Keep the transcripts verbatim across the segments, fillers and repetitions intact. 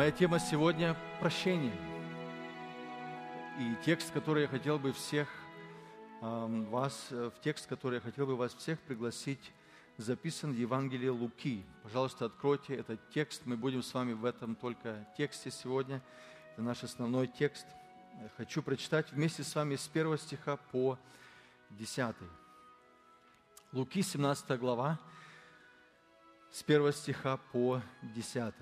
Моя тема сегодня – прощение. И текст, который я хотел бы всех э, вас, в текст, который я хотел бы вас всех пригласить, записан в Евангелии Луки. Пожалуйста, откройте этот текст. Мы будем с вами в этом только тексте сегодня. Это наш основной текст. Хочу прочитать вместе с вами с первого стиха по десятый. Луки, семнадцатая глава, с первого стиха по десятый.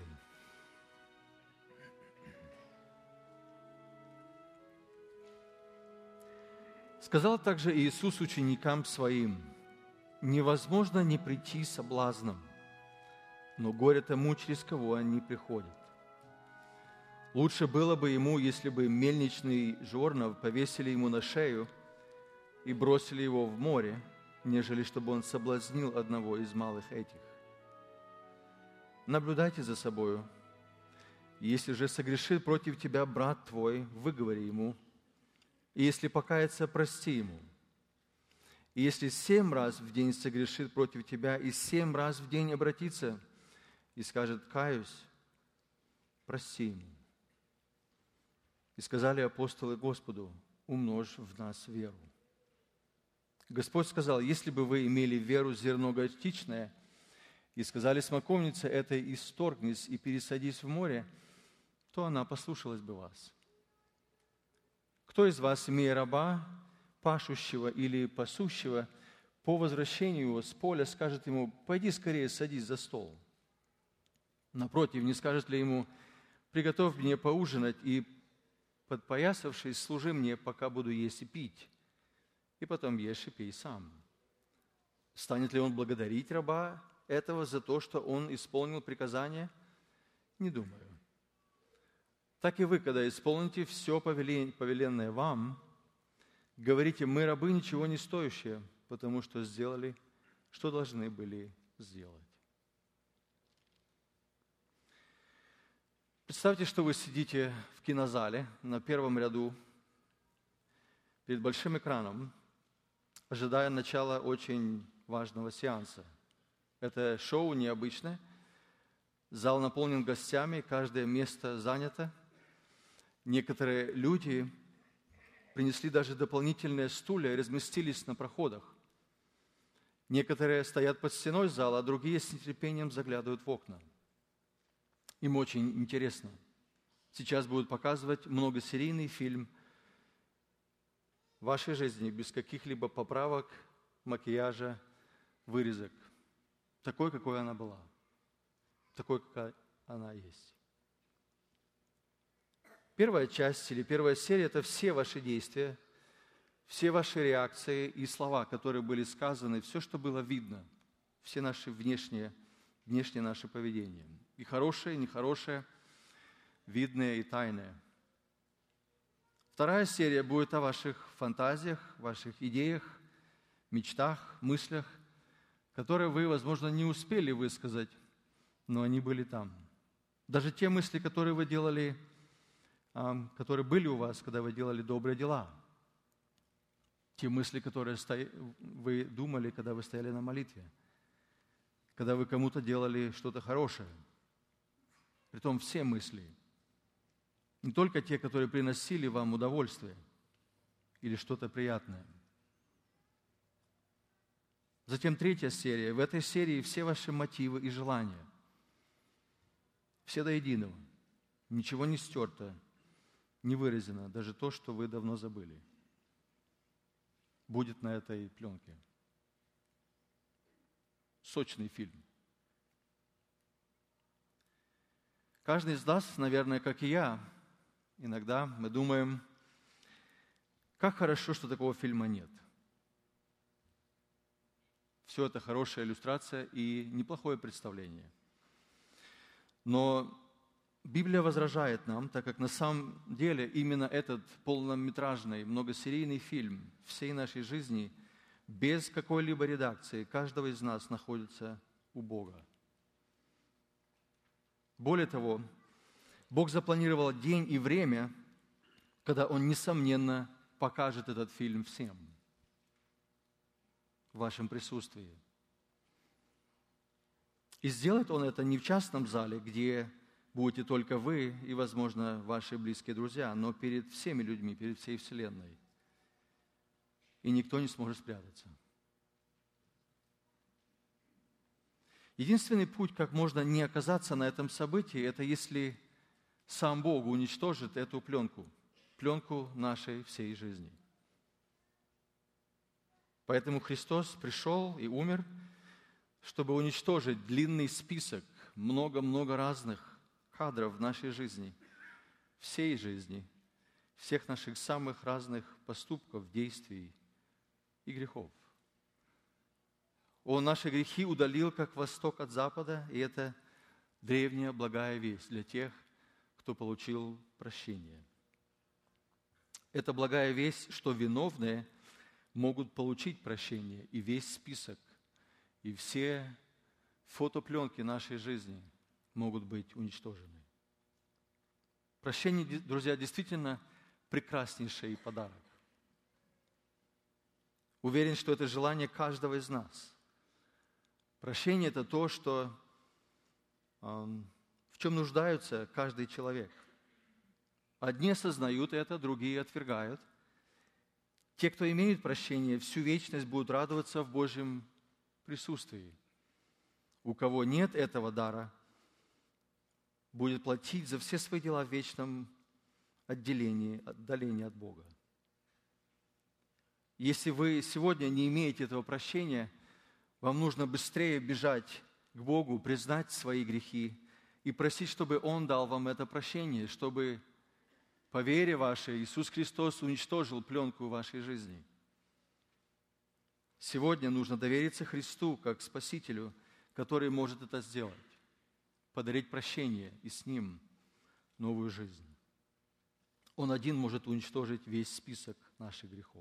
Сказал также Иисус ученикам Своим: невозможно не прийти соблазном, но горе тому, через кого они приходят. Лучше было бы ему, если бы мельничный жорнов повесили ему на шею и бросили его в море, нежели чтобы он соблазнил одного из малых этих. Наблюдайте за собою. Если же согрешит против тебя брат твой, выговори ему, и если покается, прости ему. И если семь раз в день согрешит против тебя, и семь раз в день обратится и скажет: каюсь, прости ему. И сказали апостолы Господу: умножь в нас веру. Господь сказал: если бы вы имели веру зерно горчичное, и сказали смоковнице этой: исторгнись и пересадись в море, то она послушалась бы вас. Кто из вас, имея раба, пашущего или пасущего, по возвращению его с поля скажет ему: пойди скорее садись за стол? Напротив, не скажет ли ему: приготовь мне поужинать и, подпоясавшись, служи мне, пока буду есть и пить, и потом ешь и пей сам? Станет ли он благодарить раба этого за то, что он исполнил приказание? Не думаю. Так и вы, когда исполните все повеленное вам, говорите: мы рабы ничего не стоящие, потому что сделали, что должны были сделать. Представьте, что вы сидите в кинозале на первом ряду перед большим экраном, ожидая начала очень важного сеанса. Это шоу необычное. Зал наполнен гостями, каждое место занято. Некоторые люди принесли даже дополнительные стулья и разместились на проходах. Некоторые стоят под стеной зала, а другие с нетерпением заглядывают в окна. Им очень интересно. Сейчас будут показывать многосерийный фильм вашей жизни без каких-либо поправок, макияжа, вырезок. Такой, какой она была. Такой, какая она есть. Первая часть или первая серия – это все ваши действия, все ваши реакции и слова, которые были сказаны, все, что было видно, все наши внешние, внешнее наше поведение. И хорошее, и нехорошее, видное и тайное. Вторая серия будет о ваших фантазиях, ваших идеях, мечтах, мыслях, которые вы, возможно, не успели высказать, но они были там. Даже те мысли, которые вы делали, которые были у вас, когда вы делали добрые дела. Те мысли, которые вы думали, когда вы стояли на молитве. Когда вы кому-то делали что-то хорошее. Притом все мысли. Не только те, которые приносили вам удовольствие или что-то приятное. Затем третья серия. В этой серии все ваши мотивы и желания. Все до единого. Ничего не стерто. Не вырезано, даже то, что вы давно забыли, будет на этой пленке. Сочный фильм. Каждый из нас, наверное, как и я, иногда мы думаем: как хорошо, что такого фильма нет. Все это хорошая иллюстрация и неплохое представление. Но Библия возражает нам, так как на самом деле именно этот полнометражный, многосерийный фильм всей нашей жизни без какой-либо редакции каждого из нас находится у Бога. Более того, Бог запланировал день и время, когда Он, несомненно, покажет этот фильм всем в вашем присутствии. И сделает Он это не в частном зале, где будете только вы и, возможно, ваши близкие друзья, но перед всеми людьми, перед всей Вселенной. И никто не сможет спрятаться. Единственный путь, как можно не оказаться на этом событии, это если сам Бог уничтожит эту пленку, пленку нашей всей жизни. Поэтому Христос пришел и умер, чтобы уничтожить длинный список, много-много разных кадров в нашей жизни, всей жизни, всех наших самых разных поступков, действий и грехов. Он наши грехи удалил, как восток от запада, и это древняя благая весть для тех, кто получил прощение. Это благая весть, что виновные могут получить прощение, и весь список, и все фотопленки нашей жизни могут быть уничтожены. Прощение, друзья, действительно прекраснейший подарок. Уверен, что это желание каждого из нас. Прощение – это то, что, в чем нуждается каждый человек. Одни осознают это, другие отвергают. Те, кто имеют прощение, всю вечность будут радоваться в Божьем присутствии. У кого нет этого дара, будет платить за все свои дела в вечном отделении, отдалении от Бога. Если вы сегодня не имеете этого прощения, вам нужно быстрее бежать к Богу, признать свои грехи и просить, чтобы Он дал вам это прощение, чтобы по вере вашей Иисус Христос уничтожил пленку вашей жизни. Сегодня нужно довериться Христу как Спасителю, который может это сделать, подарить прощение и с Ним новую жизнь. Он один может уничтожить весь список наших грехов.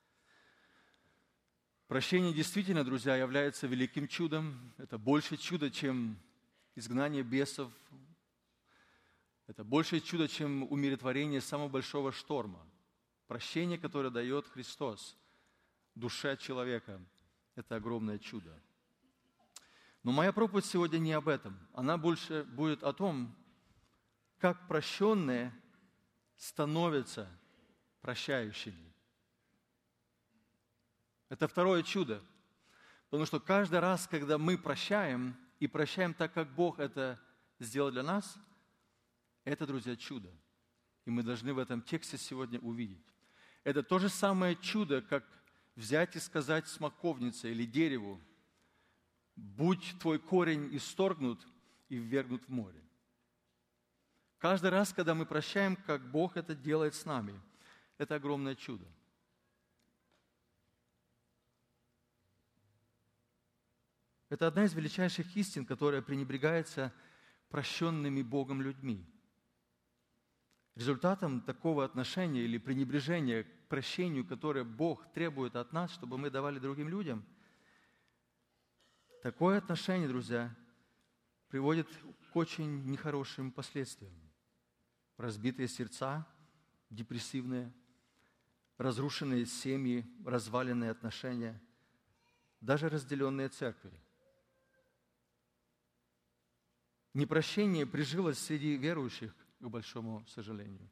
Прощение действительно, друзья, является великим чудом. Это больше чудо, чем изгнание бесов. Это больше чудо, чем умиротворение самого большого шторма. Прощение, которое дает Христос душе человека, это огромное чудо. Но моя проповедь сегодня не об этом. Она больше будет о том, как прощенные становятся прощающими. Это второе чудо. Потому что каждый раз, когда мы прощаем, и прощаем так, как Бог это сделал для нас, это, друзья, чудо. И мы должны в этом тексте сегодня увидеть. Это то же самое чудо, как взять и сказать смоковнице или дереву: «Будь твой корень исторгнут и ввергнут в море». Каждый раз, когда мы прощаем, как Бог это делает с нами, это огромное чудо. Это одна из величайших истин, которая пренебрегается прощенными Богом людьми. Результатом такого отношения или пренебрежения к прощению, которое Бог требует от нас, чтобы мы давали другим людям, такое отношение, друзья, приводит к очень нехорошим последствиям. Разбитые сердца, депрессивные, разрушенные семьи, разваленные отношения, даже разделенные церкви. Непрощение прижилось среди верующих, к большому сожалению.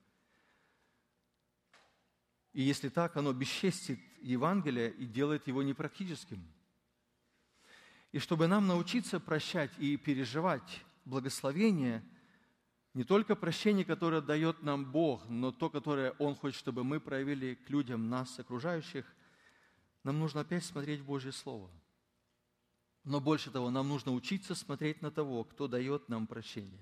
И если так, оно бесчестит Евангелие и делает его непрактическим. И чтобы нам научиться прощать и переживать благословение, не только прощение, которое дает нам Бог, но то, которое Он хочет, чтобы мы проявили к людям, нас, окружающих, нам нужно опять смотреть в Божье Слово. Но больше того, нам нужно учиться смотреть на того, кто дает нам прощение.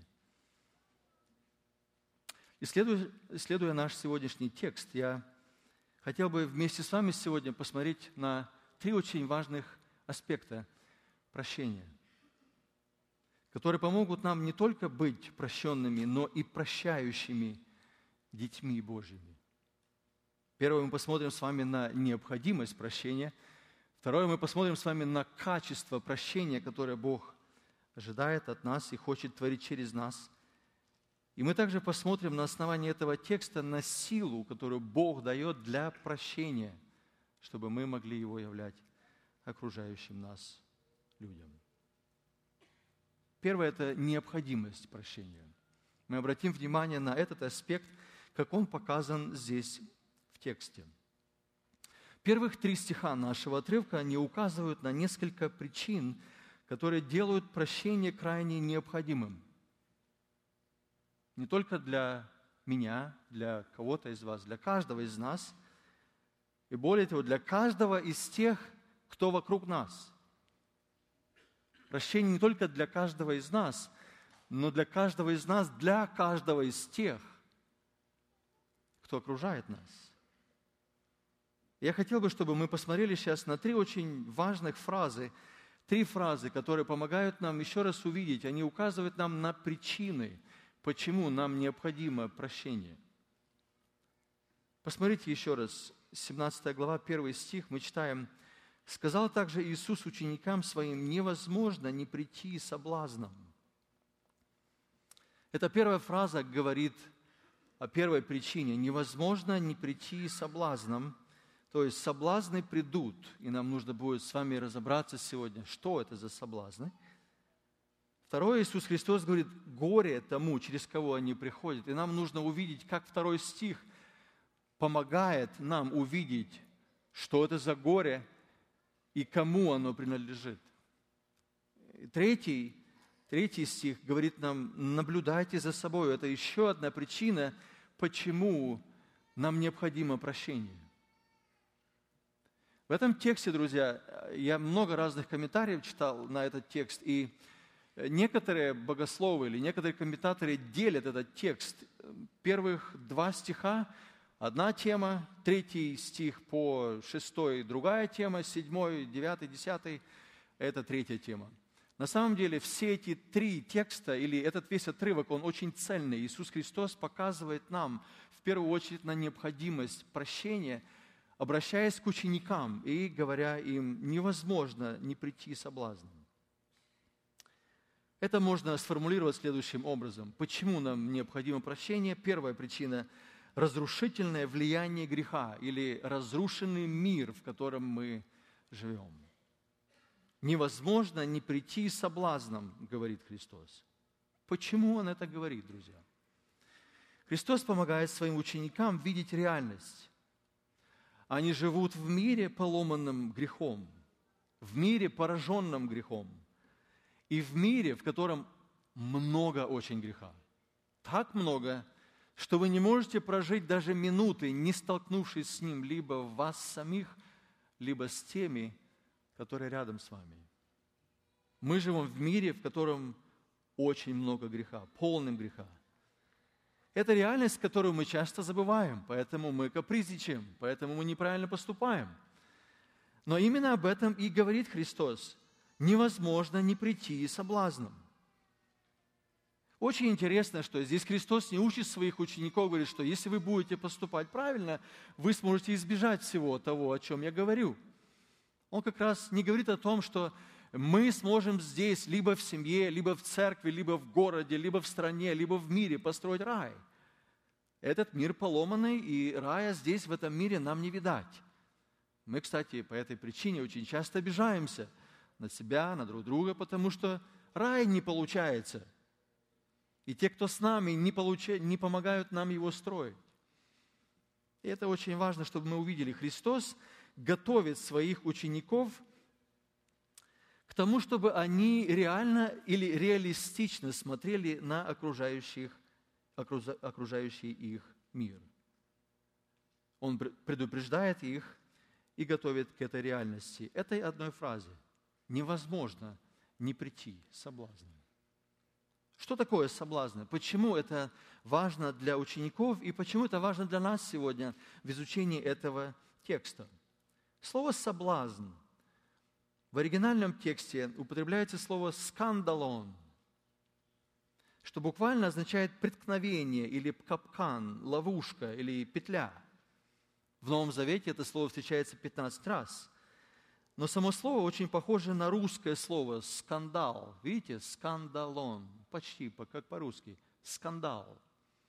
Исследуя, исследуя наш сегодняшний текст, я хотел бы вместе с вами сегодня посмотреть на три очень важных аспекта прощения, которые помогут нам не только быть прощенными, но и прощающими детьми Божьими. Первое, мы посмотрим с вами на необходимость прощения. Второе, мы посмотрим с вами на качество прощения, которое Бог ожидает от нас и хочет творить через нас. И мы также посмотрим на основании этого текста на силу, которую Бог дает для прощения, чтобы мы могли его являть окружающим нас людям. Первое – это необходимость прощения. Мы обратим внимание на этот аспект, как он показан здесь в тексте. Первых три стиха нашего отрывка, они указывают на несколько причин, которые делают прощение крайне необходимым. Не только для меня, для кого-то из вас, для каждого из нас, и более того, для каждого из тех, кто вокруг нас. Прощение не только для каждого из нас, но для каждого из нас, для каждого из тех, кто окружает нас. Я хотел бы, чтобы мы посмотрели сейчас на три очень важных фразы, три фразы, которые помогают нам еще раз увидеть, они указывают нам на причины, почему нам необходимо прощение. Посмотрите еще раз, семнадцатая глава, первый стих, мы читаем: «Сказал также Иисус ученикам Своим: невозможно не прийти соблазном». Эта первая фраза говорит о первой причине. Невозможно не прийти соблазном. То есть соблазны придут, и нам нужно будет с вами разобраться сегодня, что это за соблазны. Второе, Иисус Христос говорит: горе тому, через кого они приходят. И нам нужно увидеть, как второй стих помогает нам увидеть, что это за горе и кому оно принадлежит. Третий, третий стих говорит нам: наблюдайте за собой. Это еще одна причина, почему нам необходимо прощение. В этом тексте, друзья, я много разных комментариев читал на этот текст, и некоторые богословы или некоторые комментаторы делят этот текст. Первых два стиха – одна тема, третий стих по шестой – другая тема, седьмой, девятый, десятый – это третья тема. На самом деле все эти три текста, или этот весь отрывок, он очень цельный. Иисус Христос показывает нам в первую очередь на необходимость прощения, обращаясь к ученикам и говоря им: невозможно не прийти соблазном. Это можно сформулировать следующим образом. Почему нам необходимо прощение? Первая причина – разрушительное влияние греха или разрушенный мир, в котором мы живем. Невозможно не прийти соблазном, говорит Христос. Почему Он это говорит, друзья? Христос помогает своим ученикам видеть реальность. Они живут в мире, поломанном грехом, в мире, пораженном грехом, и в мире, в котором много очень греха. Так много, что вы не можете прожить даже минуты, не столкнувшись с ним либо в вас самих, либо с теми, которые рядом с вами. Мы живем в мире, в котором очень много греха, полным греха. Это реальность, которую мы часто забываем, поэтому мы капризничаем, поэтому мы неправильно поступаем. Но именно об этом и говорит Христос. Невозможно не прийти соблазном. Очень интересно, что здесь Христос не учит своих учеников, говорит, что если вы будете поступать правильно, вы сможете избежать всего того, о чем я говорю. Он как раз не говорит о том, что мы сможем здесь, либо в семье, либо в церкви, либо в городе, либо в стране, либо в мире построить рай. Этот мир поломанный, и рая здесь, в этом мире, нам не видать. Мы, кстати, по этой причине очень часто обижаемся на себя, на друг друга, потому что рай не получается. И те, кто с нами, не, получают, не помогают нам его строить. И это очень важно, чтобы мы увидели. Христос готовит своих учеников к тому, чтобы они реально или реалистично смотрели на окружающих, окружающий их мир. Он предупреждает их и готовит к этой реальности. Этой одной фразе: невозможно не прийти соблазном. Что такое соблазны? Почему это важно для учеников и почему это важно для нас сегодня в изучении этого текста? Слово «соблазн» в оригинальном тексте употребляется слово «скандалон», что буквально означает преткновение или капкан, ловушка или петля. В Новом Завете это слово встречается пятнадцать раз. Но само слово очень похоже на русское слово «скандал». Видите? «Скандалон». Почти как по-русски. Скандал.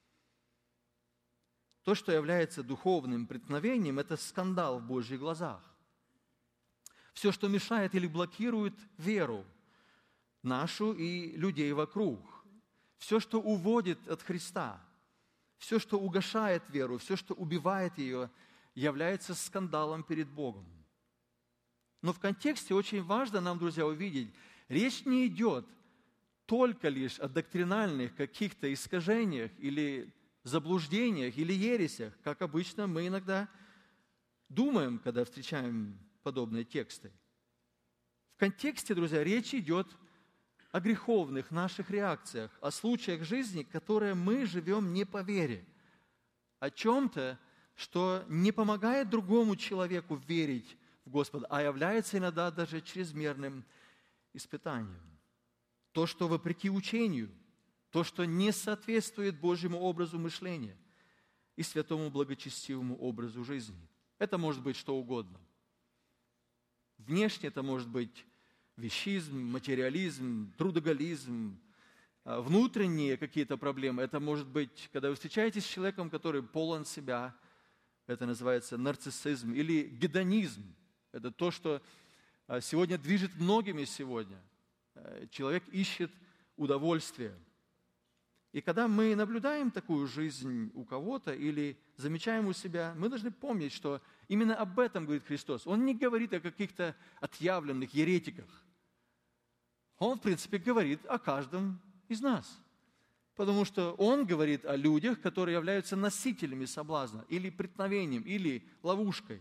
То, что является духовным преткновением, это скандал в Божьих глазах. Все, что мешает или блокирует веру нашу и людей вокруг. все, что уводит от Христа, все, что угошает веру, все, что убивает ее, является скандалом перед Богом. Но в контексте очень важно нам, друзья, увидеть, речь не идет только лишь о доктринальных каких-то искажениях или заблуждениях или ересях, как обычно мы иногда думаем, когда встречаем подобные тексты. В контексте, друзья, речь идет о греховных наших реакциях, о случаях жизни, которые мы живем не по вере, о чем-то, что не помогает другому человеку верить в Господа, а является иногда даже чрезмерным испытанием. То, что вопреки учению, то, что не соответствует Божьему образу мышления и святому благочестивому образу жизни. Это может быть что угодно. Внешне это может быть вещизм, материализм, трудоголизм, внутренние какие-то проблемы. Это может быть, когда вы встречаетесь с человеком, который полон себя, это называется нарциссизм или гедонизм. Это то, что сегодня движет многими сегодня. Человек ищет удовольствие. И когда мы наблюдаем такую жизнь у кого-то или замечаем у себя, мы должны помнить, что именно об этом говорит Христос. Он не говорит о каких-то отъявленных еретиках. Он, в принципе, говорит о каждом из нас. Потому что Он говорит о людях, которые являются носителями соблазна, или преткновением, или ловушкой.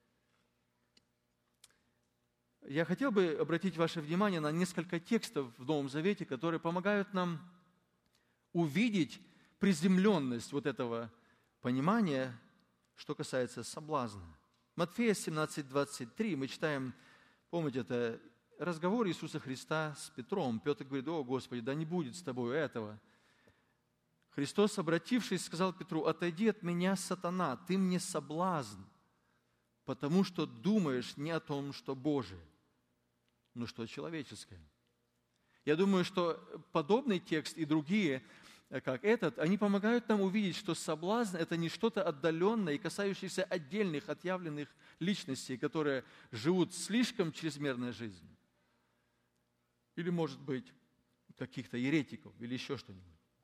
Я хотел бы обратить ваше внимание на несколько текстов в Новом Завете, которые помогают нам увидеть приземленность вот этого понимания, что касается соблазна. Матфея семнадцать двадцать три мы читаем, помните, это разговор Иисуса Христа с Петром. Петр говорит: «О, Господи, да не будет с тобою этого». Христос, обратившись, сказал Петру: «Отойди от меня, сатана, ты мне соблазн, потому что думаешь не о том, что Божие, но что человеческое». Я думаю, что подобный текст и другие, как этот, они помогают нам увидеть, что соблазн – это не что-то отдаленное и касающееся отдельных, отъявленных личностей, которые живут слишком чрезмерной жизнью. Или, может быть, каких-то еретиков, или еще что-нибудь.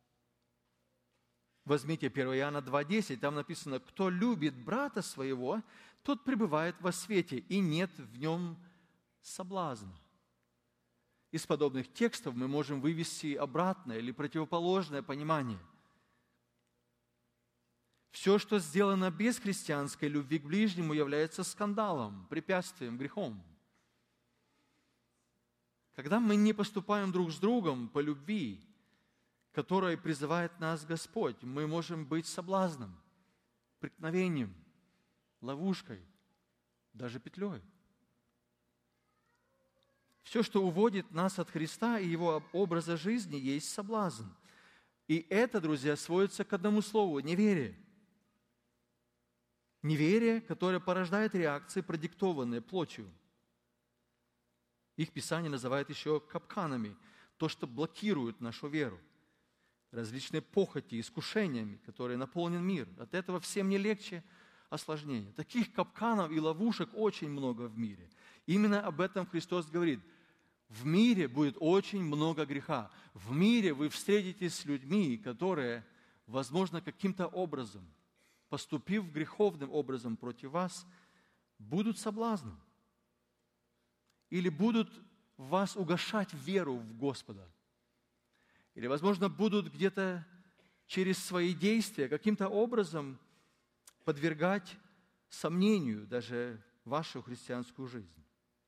Возьмите первое Иоанна два десять, там написано: «Кто любит брата своего, тот пребывает во свете, и нет в нем соблазна». Из подобных текстов мы можем вывести обратное или противоположное понимание. Все, что сделано без христианской любви к ближнему, является скандалом, препятствием, грехом. Когда мы не поступаем друг с другом по любви, которой призывает нас Господь, мы можем быть соблазном, преткновением, ловушкой, даже петлей. Все, что уводит нас от Христа и Его образа жизни, есть соблазн. И это, друзья, сводится к одному слову – неверие. Неверие, которое порождает реакции, продиктованные плотью. Их Писание называет еще капканами, то, что блокирует нашу веру. Различные похоти, искушениями, которые наполнен мир. От этого всем не легче, а сложнее. Таких капканов и ловушек очень много в мире. Именно об этом Христос говорит. В мире будет очень много греха. В мире вы встретитесь с людьми, которые, возможно, каким-то образом, поступив греховным образом против вас, будут соблазном. Или будут в вас угошать веру в Господа. Или, возможно, будут где-то через свои действия каким-то образом подвергать сомнению даже вашу христианскую жизнь.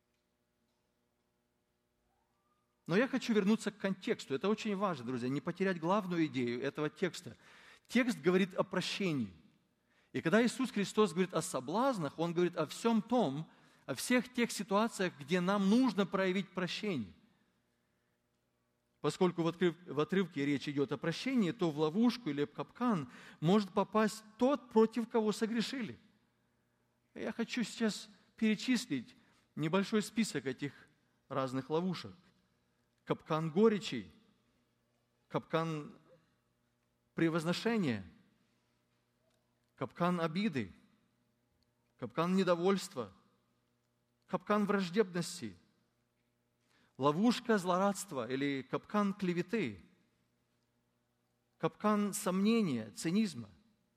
Но я хочу вернуться к контексту. Это очень важно, друзья, не потерять главную идею этого текста. Текст говорит о прощении. И когда Иисус Христос говорит о соблазнах, Он говорит о всем том, о всех тех ситуациях, где нам нужно проявить прощение. Поскольку в, отрыв, в отрывке речь идет о прощении, то в ловушку или в капкан может попасть тот, против кого согрешили. Я хочу сейчас перечислить небольшой список этих разных ловушек. Капкан горечи, капкан превозношения, капкан обиды, капкан недовольства, капкан враждебности, ловушка злорадства или капкан клеветы, капкан сомнения, цинизма.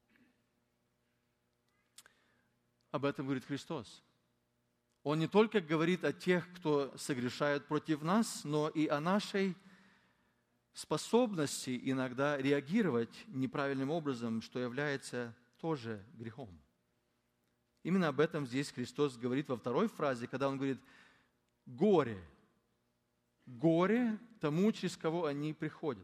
Об этом говорит Христос. Он не только говорит о тех, кто согрешает против нас, но и о нашей способности иногда реагировать неправильным образом, что является тоже грехом. Именно об этом здесь Христос говорит во второй фразе, когда Он говорит «горе». Горе тому, через кого они приходят.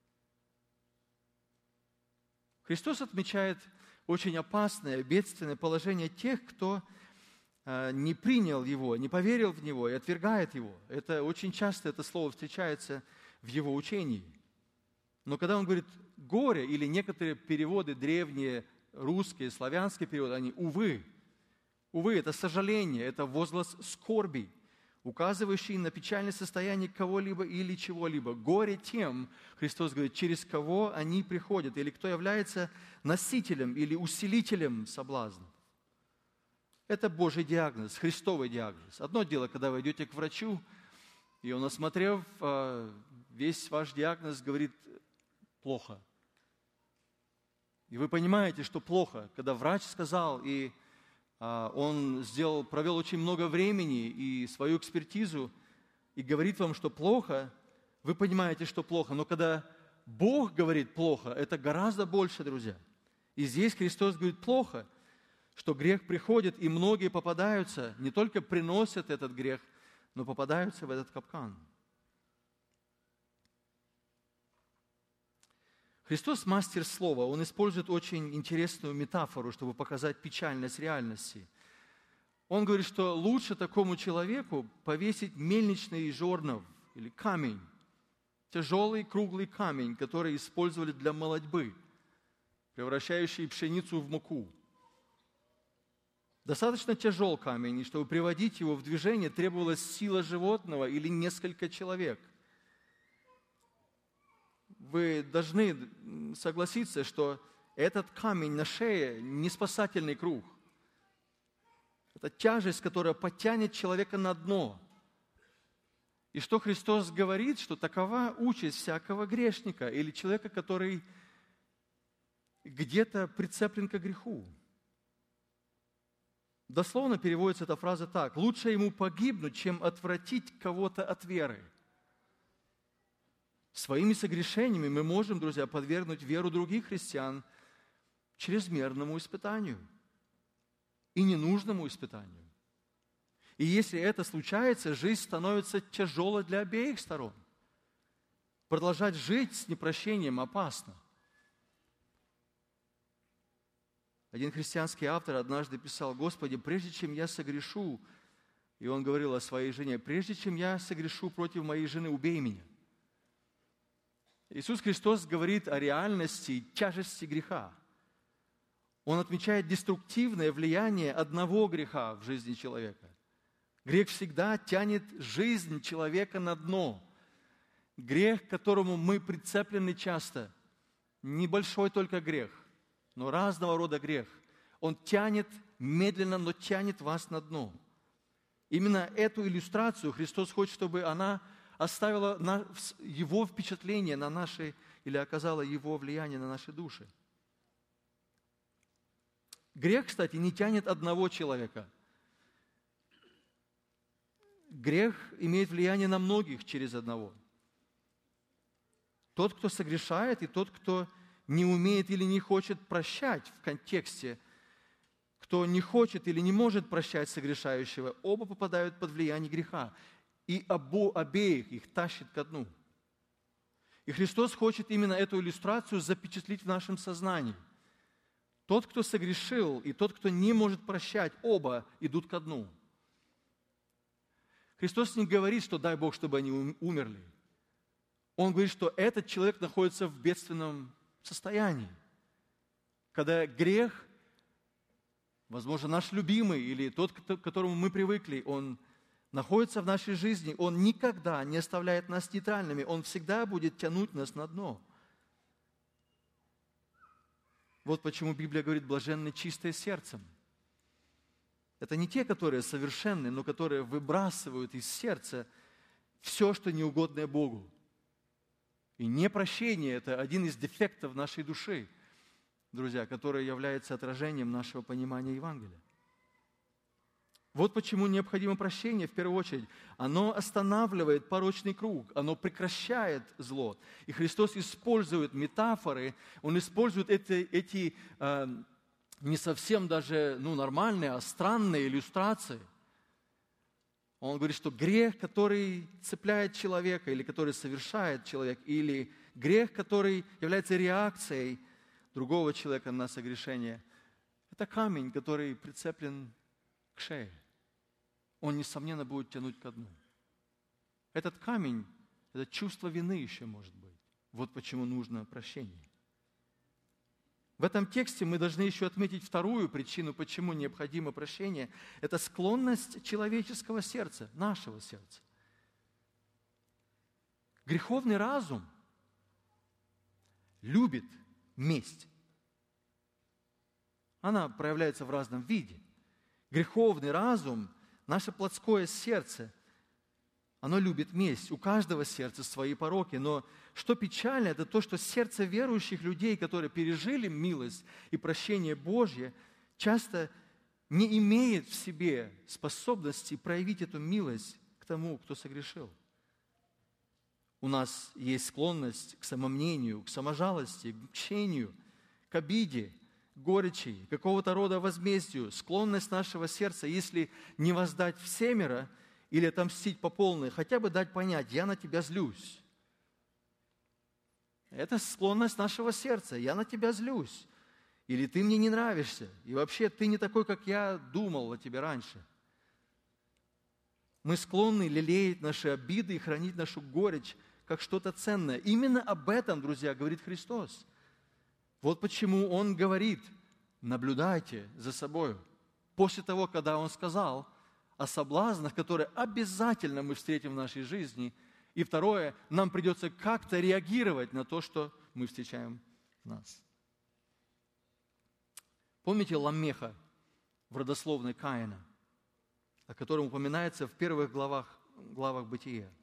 Христос отмечает очень опасное, бедственное положение тех, кто не принял Его, не поверил в Него и отвергает Его. Это очень часто это слово встречается в Его учении. Но когда Он говорит «горе», или некоторые переводы, древние, русские, славянские переводы, они «увы». Увы, это сожаление, это возглас скорби, указывающий на печальное состояние кого-либо или чего-либо. Горе тем, Христос говорит, через кого они приходят, или кто является носителем или усилителем соблазна. Это Божий диагноз, Христовый диагноз. Одно дело, когда вы идете к врачу, и он, осмотрев весь ваш диагноз, говорит «плохо». И вы понимаете, что плохо, когда врач сказал, и он сделал, провел очень много времени и свою экспертизу, и говорит вам, что плохо, вы понимаете, что плохо. Но когда Бог говорит плохо, это гораздо больше, друзья. И здесь Христос говорит плохо, что грех приходит, и многие попадаются, не только приносят этот грех, но попадаются в этот капкан. Христос мастер слова, Он использует очень интересную метафору, чтобы показать печальность реальности. Он говорит, что лучше такому человеку повесить мельничный жернов или камень, тяжелый круглый камень, который использовали для молотьбы, превращающий пшеницу в муку. Достаточно тяжел камень, и чтобы приводить его в движение, требовалась сила животного или несколько человек. Вы должны согласиться, что этот камень на шее не спасательный круг. Это тяжесть, которая подтянет человека на дно. И что Христос говорит, что такова участь всякого грешника или человека, который где-то прицеплен к греху. Дословно переводится эта фраза так: «Лучше ему погибнуть, чем отвратить кого-то от веры». Своими согрешениями мы можем, друзья, подвергнуть веру других христиан чрезмерному испытанию и ненужному испытанию. И если это случается, жизнь становится тяжелой для обеих сторон. Продолжать жить с непрощением опасно. Один христианский автор однажды писал: «Господи, прежде чем я согрешу», и он говорил о своей жене, «прежде чем я согрешу против моей жены, убей меня». Иисус Христос говорит о реальности и тяжести греха. Он отмечает деструктивное влияние одного греха в жизни человека. Грех всегда тянет жизнь человека на дно. Грех, к которому мы прицеплены часто, небольшой только грех, но разного рода грех. Он тянет, медленно, но тянет вас на дно. Именно эту иллюстрацию Христос хочет, чтобы она оставила Его впечатление на наши, или оказала Его влияние на наши души. Грех, кстати, не тянет одного человека. Грех имеет влияние на многих через одного. Тот, кто согрешает, и тот, кто не умеет или не хочет прощать в контексте, кто не хочет или не может прощать согрешающего, оба попадают под влияние греха. И обо, обеих их тащит ко дну. И Христос хочет именно эту иллюстрацию запечатлить в нашем сознании. Тот, кто согрешил, и тот, кто не может прощать, оба идут ко дну. Христос не говорит, что дай Бог, чтобы они умерли. Он говорит, что этот человек находится в бедственном состоянии. Когда грех, возможно, наш любимый, или тот, к которому мы привыкли, он находится в нашей жизни, он никогда не оставляет нас нейтральными, он всегда будет тянуть нас на дно. Вот почему Библия говорит: блаженны чистые сердцем. Это не те, которые совершенны, но которые выбрасывают из сердца все, что неугодное Богу. И непрощение – это один из дефектов нашей души, друзья, который является отражением нашего понимания Евангелия. Вот почему необходимо прощение, в первую очередь. Оно останавливает порочный круг, оно прекращает зло. И Христос использует метафоры, Он использует эти, эти э, не совсем даже ну, нормальные, а странные иллюстрации. Он говорит, что грех, который цепляет человека, или который совершает человек, или грех, который является реакцией другого человека на согрешение, это камень, который прицеплен к шее. Он, несомненно, будет тянуть ко дну. Этот камень, это чувство вины еще может быть. Вот почему нужно прощение. В этом тексте мы должны еще отметить вторую причину, почему необходимо прощение. Это склонность человеческого сердца, нашего сердца. Греховный разум любит месть. Она проявляется в разном виде. Греховный разум, наше плотское сердце, оно любит месть. У каждого сердца свои пороки. Но что печально, это то, что сердце верующих людей, которые пережили милость и прощение Божье, часто не имеет в себе способности проявить эту милость к тому, кто согрешил. У нас есть склонность к самомнению, к саможалости, к мщению, к обиде, горечи, какого-то рода возмездию, склонность нашего сердца, если не воздать всемеро или отомстить по полной, хотя бы дать понять, я на тебя злюсь. Это склонность нашего сердца, я на тебя злюсь. Или ты мне не нравишься, и вообще ты не такой, как я думал о тебе раньше. Мы склонны лелеять наши обиды и хранить нашу горечь как что-то ценное. Именно об этом, друзья, говорит Христос. Вот почему Он говорит, наблюдайте за собой. После того, когда Он сказал о соблазнах, которые обязательно мы встретим в нашей жизни. И второе, нам придется как-то реагировать на то, что мы встречаем в нас. Помните Ламеха в родословной Каина, о котором упоминается в первых главах, главах Бытия?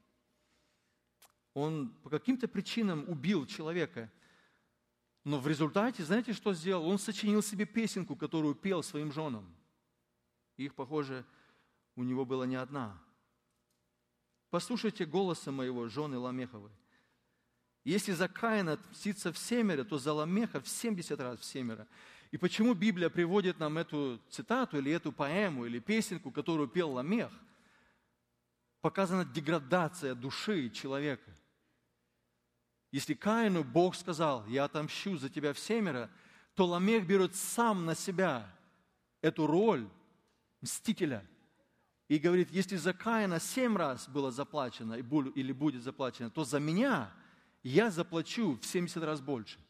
Он по каким-то причинам убил человека. Но в результате, знаете, что сделал? Он сочинил себе песенку, которую пел своим женам. Их, похоже, у него была не одна. «Послушайте голоса моего, жены Ламеховой. Если за Каина отмстится всемеро, то за Ламеха в семьдесят раз всемеро». И почему Библия приводит нам эту цитату, или эту поэму, или песенку, которую пел Ламех? Показана деградация души человека. Если Каину Бог сказал, я отомщу за тебя всемеро, то Ламех берет сам на себя эту роль мстителя. И говорит, если за Каина семь раз было заплачено или будет заплачено, то за меня я заплачу в семьдесят раз больше.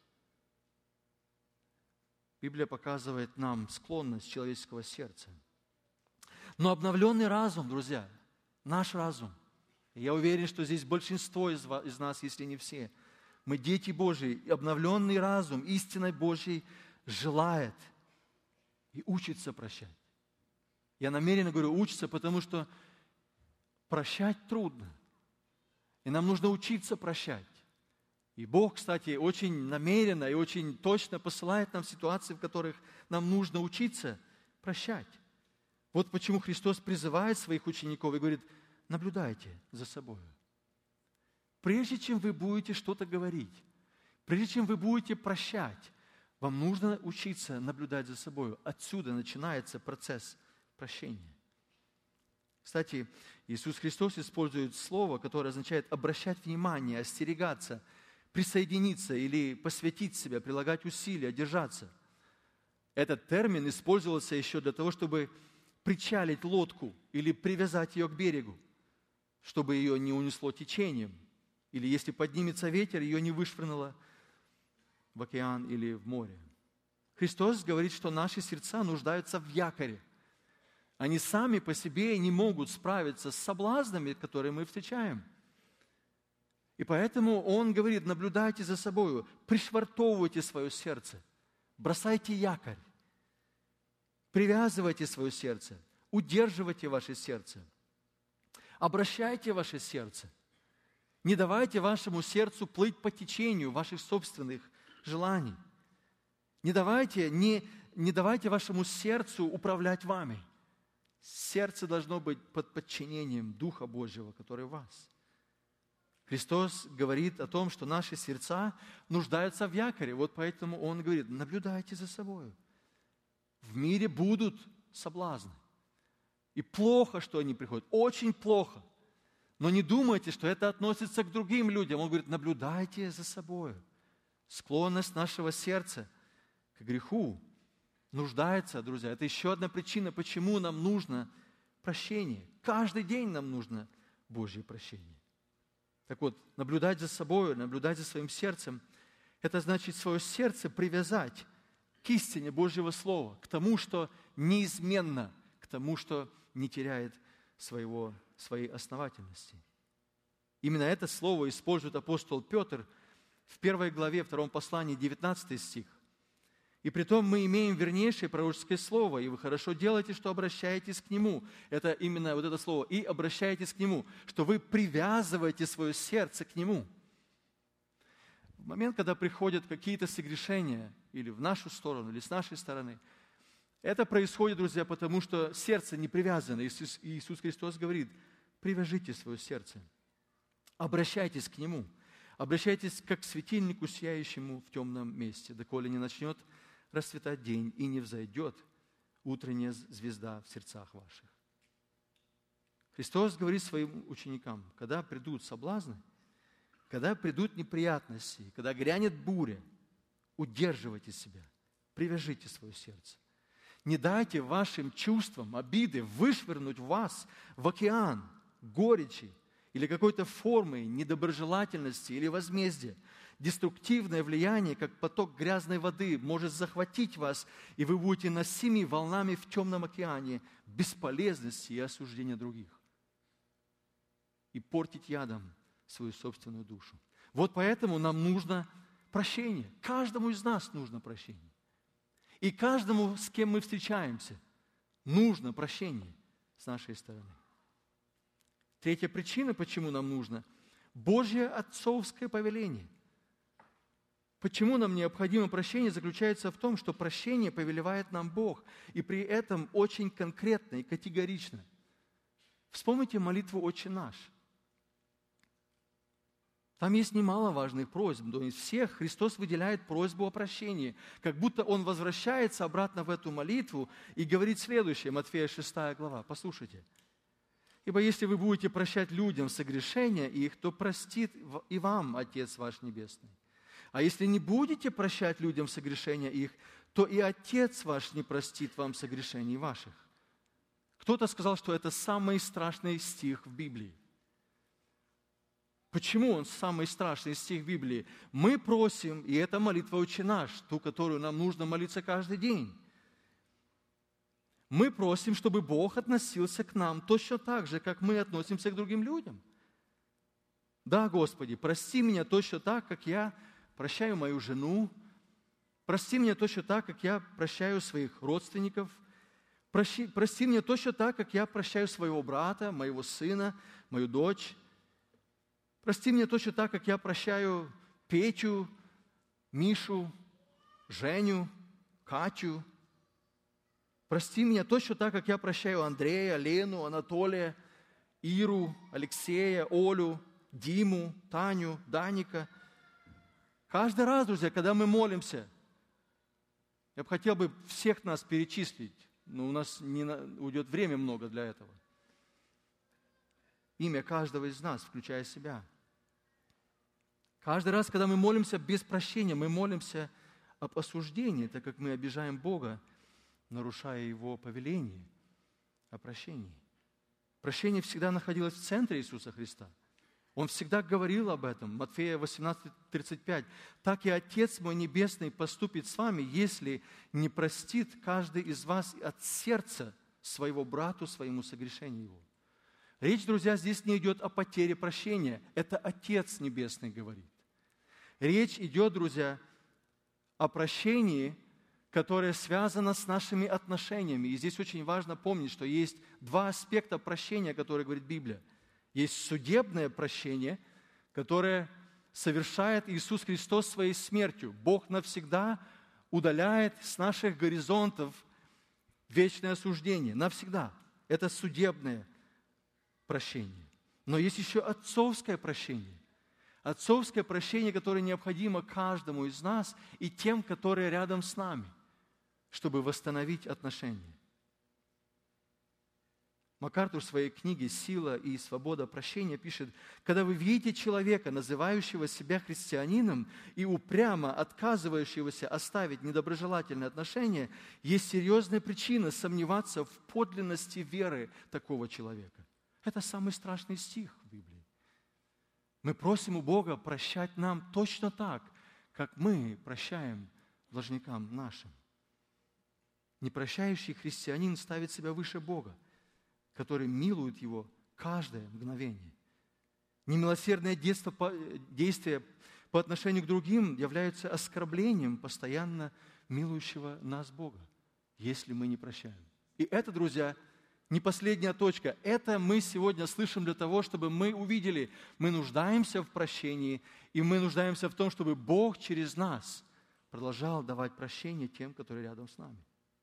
Библия показывает нам склонность человеческого сердца. Но обновленный разум, друзья, наш разум, я уверен, что здесь большинство из, вас, из нас, если не все, мы дети Божьи, и обновленный разум истиной Божьей желает и учится прощать. Я намеренно говорю учится, потому что прощать трудно. И нам нужно учиться прощать. И Бог, кстати, очень намеренно и очень точно посылает нам ситуации, в которых нам нужно учиться прощать. Вот почему Христос призывает своих учеников и говорит, наблюдайте за собой. Прежде чем вы будете что-то говорить, прежде чем вы будете прощать, вам нужно учиться наблюдать за собой. Отсюда начинается процесс прощения. Кстати, Иисус Христос использует слово, которое означает обращать внимание, остерегаться, присоединиться или посвятить себя, прилагать усилия, держаться. Этот термин использовался еще для того, чтобы причалить лодку или привязать ее к берегу, чтобы ее не унесло течением, или если поднимется ветер, ее не вышвырнуло в океан или в море. Христос говорит, что наши сердца нуждаются в якоре. Они сами по себе не могут справиться с соблазнами, которые мы встречаем. И поэтому Он говорит, наблюдайте за собой, пришвартовывайте свое сердце, бросайте якорь, привязывайте свое сердце, удерживайте ваше сердце, обращайте ваше сердце. Не давайте вашему сердцу плыть по течению ваших собственных желаний. Не давайте, не, не давайте вашему сердцу управлять вами. Сердце должно быть под подчинением Духа Божьего, который в вас. Христос говорит о том, что наши сердца нуждаются в якоре. Вот поэтому Он говорит, наблюдайте за собой. В мире будут соблазны. И плохо, что они приходят. Очень плохо. Но не думайте, что это относится к другим людям. Он говорит, наблюдайте за собой. Склонность нашего сердца к греху нуждается, друзья. Это еще одна причина, почему нам нужно прощение. Каждый день нам нужно Божье прощение. Так вот, наблюдать за собой, наблюдать за своим сердцем, это значит свое сердце привязать к истине Божьего Слова, к тому, что неизменно, к тому, что не теряет своего, своей основательности. Именно это слово использует апостол Петр в первой главе, втором послании, девятнадцатый стих. «И притом мы имеем вернейшее пророческое слово, и вы хорошо делаете, что обращаетесь к нему». Это именно вот это слово «и обращаетесь к нему», что вы привязываете свое сердце к нему. В момент, когда приходят какие-то согрешения, или в нашу сторону, или с нашей стороны, это происходит, друзья, потому что сердце не привязано. Иисус, Иисус Христос говорит, привяжите свое сердце, обращайтесь к нему, обращайтесь как к светильнику, сияющему в темном месте, доколе не начнет расцветать день и не взойдет утренняя звезда в сердцах ваших. Христос говорит своим ученикам, когда придут соблазны, когда придут неприятности, когда грянет буря, удерживайте себя, привяжите свое сердце. Не дайте вашим чувствам, обиды вышвырнуть вас в океан горечи или какой-то формы недоброжелательности или возмездия. Деструктивное влияние, как поток грязной воды, может захватить вас, и вы будете носимы волнами в темном океане бесполезности и осуждения других. И портить ядом свою собственную душу. Вот поэтому нам нужно прощение. Каждому из нас нужно прощение. И каждому, с кем мы встречаемся, нужно прощение с нашей стороны. Третья причина, почему нам нужно – Божье отцовское повеление. Почему нам необходимо прощение, заключается в том, что прощение повелевает нам Бог, и при этом очень конкретно и категорично. Вспомните молитву «Отче наш». Там есть немало важных просьб, но из всех Христос выделяет просьбу о прощении, как будто Он возвращается обратно в эту молитву и говорит следующее, Матфея шестая глава, послушайте. «Ибо если вы будете прощать людям согрешения их, то простит и вам Отец ваш Небесный. А если не будете прощать людям согрешения их, то и Отец ваш не простит вам согрешений ваших». Кто-то сказал, что это самый страшный стих в Библии. Почему он самый страшный стих Библии? Мы просим, и это молитва «Отче наш», ту, которую нам нужно молиться каждый день. Мы просим, чтобы Бог относился к нам точно так же, как мы относимся к другим людям. Да, Господи, прости меня точно так, как я прощаю мою жену, прости меня точно так, как я прощаю своих родственников, прости, прости меня точно так, как я прощаю своего брата, моего сына, мою дочь. Прости меня точно так, как я прощаю Петю, Мишу, Женю, Катю. Прости меня точно так, как я прощаю Андрея, Лену, Анатолия, Иру, Алексея, Олю, Диму, Таню, Даника. Каждый раз, друзья, когда мы молимся, я бы хотел бы всех нас перечислить, но у нас не уйдет время много для этого. Имя каждого из нас, включая себя. Каждый раз, когда мы молимся без прощения, мы молимся об осуждении, так как мы обижаем Бога, нарушая Его повеление о прощении. Прощение всегда находилось в центре Иисуса Христа. Он всегда говорил об этом. Матфея восемнадцать тридцать пять. «Так и Отец мой Небесный поступит с вами, если не простит каждый из вас от сердца своего брату, своему согрешению его». Речь, друзья, здесь не идет о потере прощения. Это Отец Небесный говорит. Речь идет, друзья, о прощении, которое связано с нашими отношениями. И здесь очень важно помнить, что есть два аспекта прощения, которые говорит Библия. Есть судебное прощение, которое совершает Иисус Христос своей смертью. Бог навсегда удаляет с наших горизонтов вечное осуждение. Навсегда. Это судебное прощение. Но есть еще отцовское прощение. Отцовское прощение, которое необходимо каждому из нас и тем, которые рядом с нами, чтобы восстановить отношения. МакАртур в своей книге «Сила и свобода прощения» пишет: когда вы видите человека, называющего себя христианином и упрямо отказывающегося оставить недоброжелательные отношения, есть серьезная причина сомневаться в подлинности веры такого человека. Это самый страшный стих в Библии. Мы просим у Бога прощать нам точно так, как мы прощаем должникам нашим. Непрощающий христианин ставит себя выше Бога, который милует его каждое мгновение. Немилосердное действие по отношению к другим является оскорблением постоянно милующего нас Бога, если мы не прощаем. И это, друзья, не последняя точка. Это мы сегодня слышим для того, чтобы мы увидели, мы нуждаемся в прощении, и мы нуждаемся в том, чтобы Бог через нас продолжал давать прощение тем, которые рядом с нами.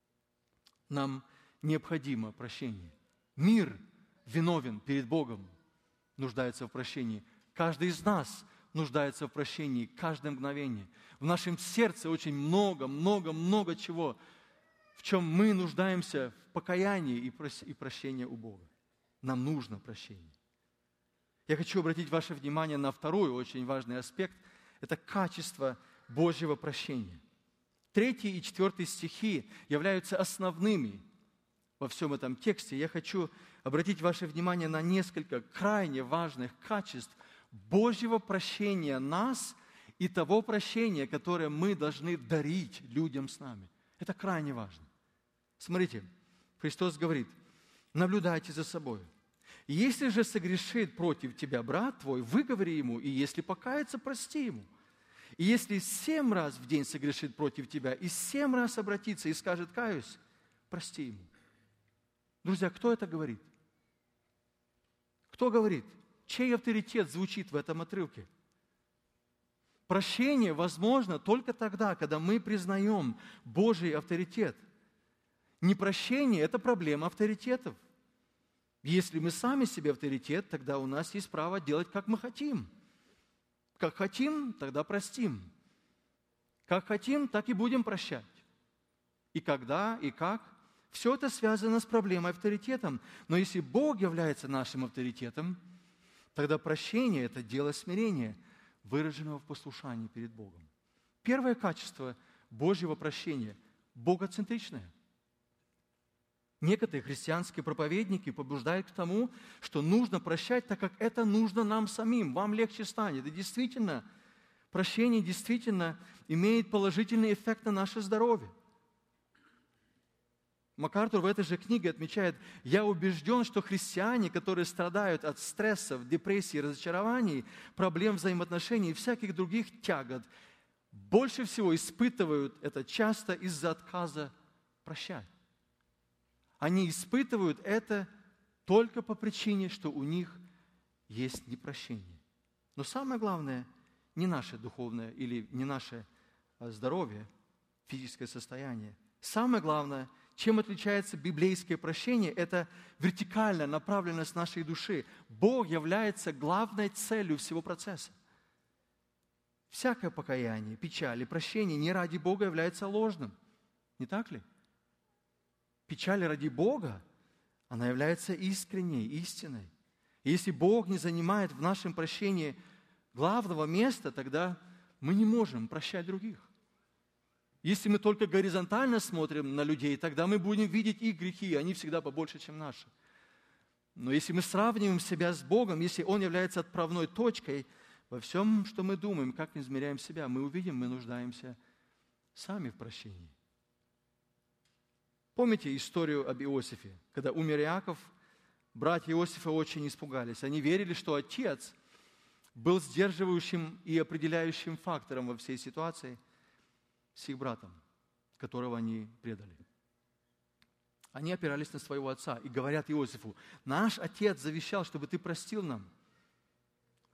Нам необходимо прощение. Мир виновен перед Богом, нуждается в прощении. Каждый из нас нуждается в прощении каждое мгновение. В нашем сердце очень много, много, много чего, в чем мы нуждаемся в покаянии и прощении у Бога. Нам нужно прощение. Я хочу обратить ваше внимание на второй очень важный аспект. Это качество Божьего прощения. Третий и четвертый стихи являются основными во всем этом тексте. Я хочу обратить ваше внимание на несколько крайне важных качеств Божьего прощения нас и того прощения, которое мы должны дарить людям с нами. Это крайне важно. Смотрите, Христос говорит: наблюдайте за собой. Если же согрешит против тебя брат твой, выговори ему, и если покается, прости ему. И если семь раз в день согрешит против тебя, и семь раз обратится и скажет: каюсь, прости ему. Друзья, кто это говорит? Кто говорит? Чей авторитет звучит в этом отрывке? Прощение возможно только тогда, когда мы признаем Божий авторитет. Непрощение – это проблема авторитетов. Если мы сами себе авторитет, тогда у нас есть право делать, как мы хотим. Как хотим, тогда простим. Как хотим, так и будем прощать. И когда, и как. Все это связано с проблемой авторитетом. Но если Бог является нашим авторитетом, тогда прощение – это дело смирения, выраженного в послушании перед Богом. Первое качество Божьего прощения – богоцентричное. Некоторые христианские проповедники побуждают к тому, что нужно прощать, так как это нужно нам самим, вам легче станет. И действительно, прощение действительно имеет положительный эффект на наше здоровье. МакАртур в этой же книге отмечает: «Я убежден, что христиане, которые страдают от стрессов, депрессий, разочарований, проблем взаимоотношений и всяких других тягот, больше всего испытывают это часто из-за отказа прощать. Они испытывают это только по причине, что у них есть непрощение. Но самое главное не наше духовное или не наше здоровье, физическое состояние. Самое главное, чем отличается библейское прощение, это вертикальная направленность нашей души. Бог является главной целью всего процесса. Всякое покаяние, печаль и прощение не ради Бога является ложным. Не так ли? Печаль ради Бога, она является искренней, истинной. И если Бог не занимает в нашем прощении главного места, тогда мы не можем прощать других. Если мы только горизонтально смотрим на людей, тогда мы будем видеть их грехи, они всегда побольше, чем наши. Но если мы сравниваем себя с Богом, если Он является отправной точкой во всем, что мы думаем, как мы измеряем себя, мы увидим, мы нуждаемся сами в прощении. Помните историю об Иосифе? Когда умер Иаков, братья Иосифа очень испугались. Они верили, что отец был сдерживающим и определяющим фактором во всей ситуации с их братом, которого они предали. Они опирались на своего отца и говорят Иосифу: «Наш отец завещал, чтобы ты простил нам».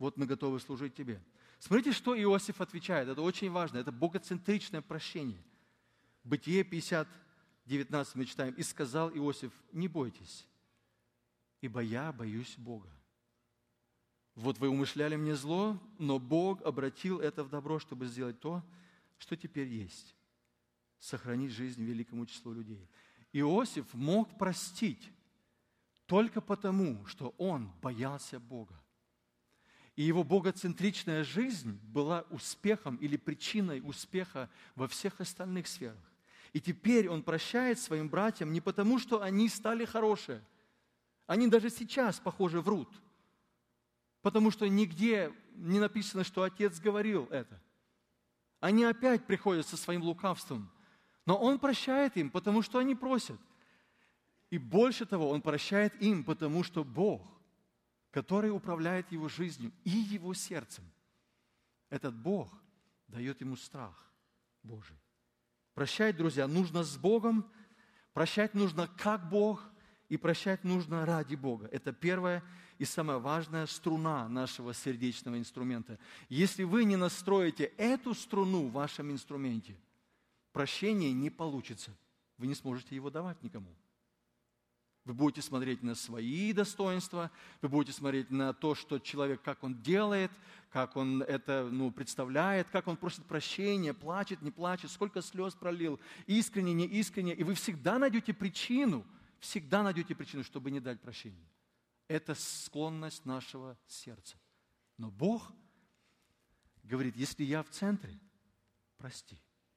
вот мы готовы служить тебе. Смотрите, что Иосиф отвечает. Это очень важно. Это богоцентричное прощение. Бытие пятьдесят, девятнадцать мы читаем. «И сказал Иосиф, не бойтесь, ибо я боюсь Бога. Вот вы умышляли мне зло, но Бог обратил это в добро, чтобы сделать то, что теперь есть. Сохранить жизнь великому числу людей». Иосиф мог простить только потому, что он боялся Бога. И его богоцентричная жизнь была успехом или причиной успеха во всех остальных сферах. И теперь он прощает своим братьям не потому, что они стали хорошие. Они даже сейчас, похоже, врут. Потому что нигде не написано, что отец говорил это. Они опять приходят со своим лукавством. Но он прощает им, потому что они просят. И больше того, он прощает им, потому что Бог, который управляет его жизнью и его сердцем, этот Бог дает ему страх Божий. Прощать, друзья, нужно с Богом, прощать нужно как Бог, и прощать нужно ради Бога. Это первая и самая важная струна нашего сердечного инструмента. Если вы не настроите эту струну в вашем инструменте, прощение не получится. Вы не сможете его давать никому. Вы будете смотреть на свои достоинства, вы будете смотреть на то, что человек, как он делает, как он это ну, представляет, как он просит прощения, плачет, не плачет, сколько слез пролил, искренне, не искренне. И вы всегда найдете причину, всегда найдете причину, чтобы не дать прощения. Это склонность нашего сердца. Но Бог говорит, если я в центре, прости.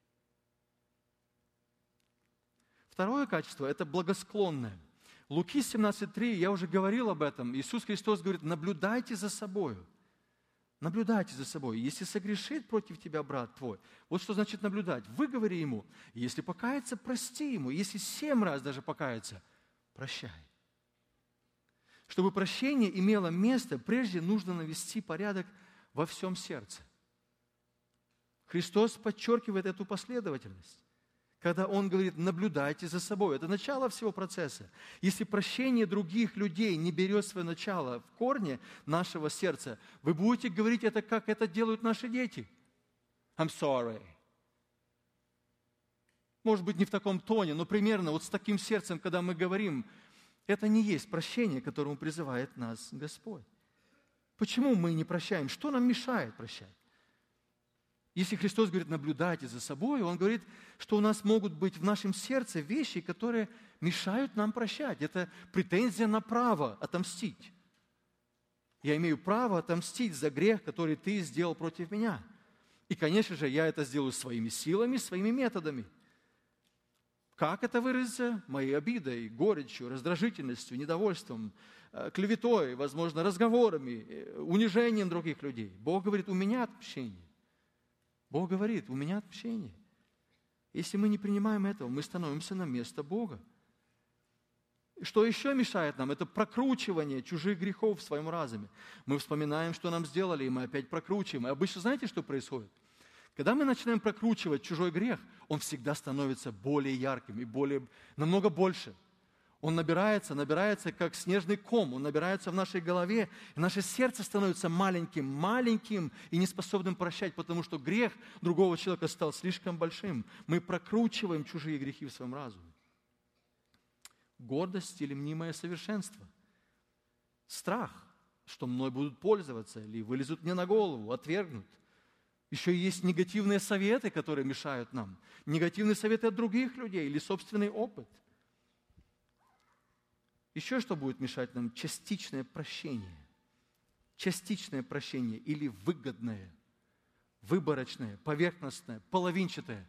Второе качество – это благосклонное. Луки семнадцать три, я уже говорил об этом. Иисус Христос говорит, наблюдайте за собой. Наблюдайте за собой. Если согрешит против тебя брат твой, вот что значит наблюдать. Выговори ему. Если покается, прости ему. Если семь раз даже покается, прощай. Чтобы прощение имело место, прежде нужно навести порядок во всем сердце. Христос подчеркивает эту последовательность. Когда Он говорит, наблюдайте за собой. Это начало всего процесса. Если прощение других людей не берет свое начало в корне нашего сердца, вы будете говорить это, как это делают наши дети. I'm sorry. Может быть, не в таком тоне, но примерно вот с таким сердцем, когда мы говорим, это не есть прощение, к которому призывает нас Господь. Почему мы не прощаем? Что нам мешает прощать? Если Христос говорит, наблюдайте за собой, Он говорит, что у нас могут быть в нашем сердце вещи, которые мешают нам прощать. Это претензия на право отомстить. Я имею право отомстить за грех, который ты сделал против меня. И, конечно же, я это сделаю своими силами, своими методами. Как это выразится? Моей обидой, горечью, раздражительностью, недовольством, клеветой, возможно, разговорами, унижением других людей. Бог говорит, у меня отмщение. Бог говорит, у меня отмщение. Если мы не принимаем этого, мы становимся на место Бога. Что еще мешает нам? Это прокручивание чужих грехов в своем разуме. Мы вспоминаем, что нам сделали, и мы опять прокручиваем. И обычно знаете, что происходит? Когда мы начинаем прокручивать чужой грех, он всегда становится более ярким и более, намного больше. Он набирается, набирается, как снежный ком. Он набирается в нашей голове, и наше сердце становится маленьким, маленьким и неспособным прощать, потому что грех другого человека стал слишком большим. Мы прокручиваем чужие грехи в своем разуме. Гордость или мнимое совершенство. Страх, что мной будут пользоваться или вылезут мне на голову, отвергнут. Еще есть негативные советы, которые мешают нам. Негативные советы от других людей или собственный опыт. Еще что будет мешать нам? Частичное прощение. Частичное прощение или выгодное, выборочное, поверхностное, половинчатое.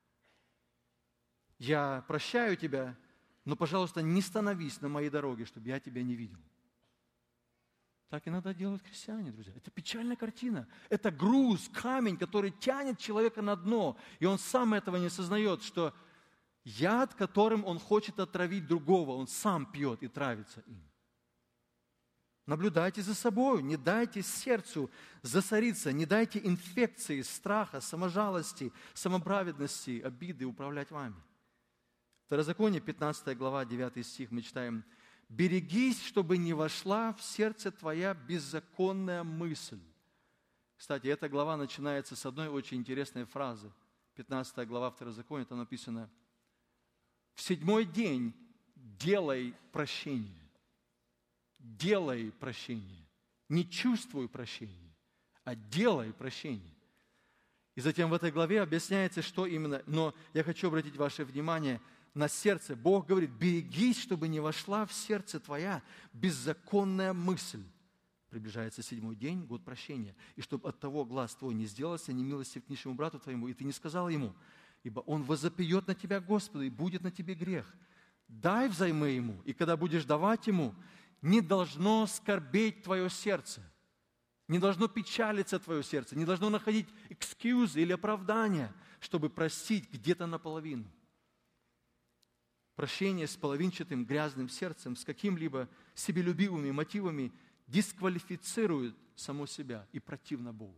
Я прощаю тебя, но, пожалуйста, не становись на моей дороге, чтобы я тебя не видел. Так иногда делают христиане, друзья. Это печальная картина. Это груз, камень, который тянет человека на дно. И он сам этого не сознает, что яд, которым он хочет отравить другого, он сам пьет и травится им. Наблюдайте за собой, не дайте сердцу засориться, не дайте инфекции страха, саможалости, самоправедности, обиды управлять вами. Второзаконие, пятнадцатая глава, девятый стих, мы читаем: берегись, чтобы не вошла в сердце твоя беззаконная мысль. Кстати, эта глава начинается с одной очень интересной фразы. пятнадцатая глава Второзакония, там написано: «В седьмой день делай прощение». Делай прощение. Не чувствуй прощение, а делай прощение. И затем в этой главе объясняется, что именно. Но я хочу обратить ваше внимание на сердце. Бог говорит: берегись, чтобы не вошла в сердце твоя беззаконная мысль. Приближается седьмой день, год прощения. И чтобы от того глаз твой не сделался немилостив к нищему брату твоему, и ты не сказал ему, ибо он возопьет на тебя, Господу, и будет на тебе грех. Дай взаймы ему, и когда будешь давать ему, не должно скорбеть твое сердце, не должно печалиться твое сердце, не должно находить экскьюзы или оправдания, чтобы простить где-то наполовину. Прощение с половинчатым грязным сердцем, с каким-либо себелюбивыми мотивами дисквалифицирует само себя и противно Богу.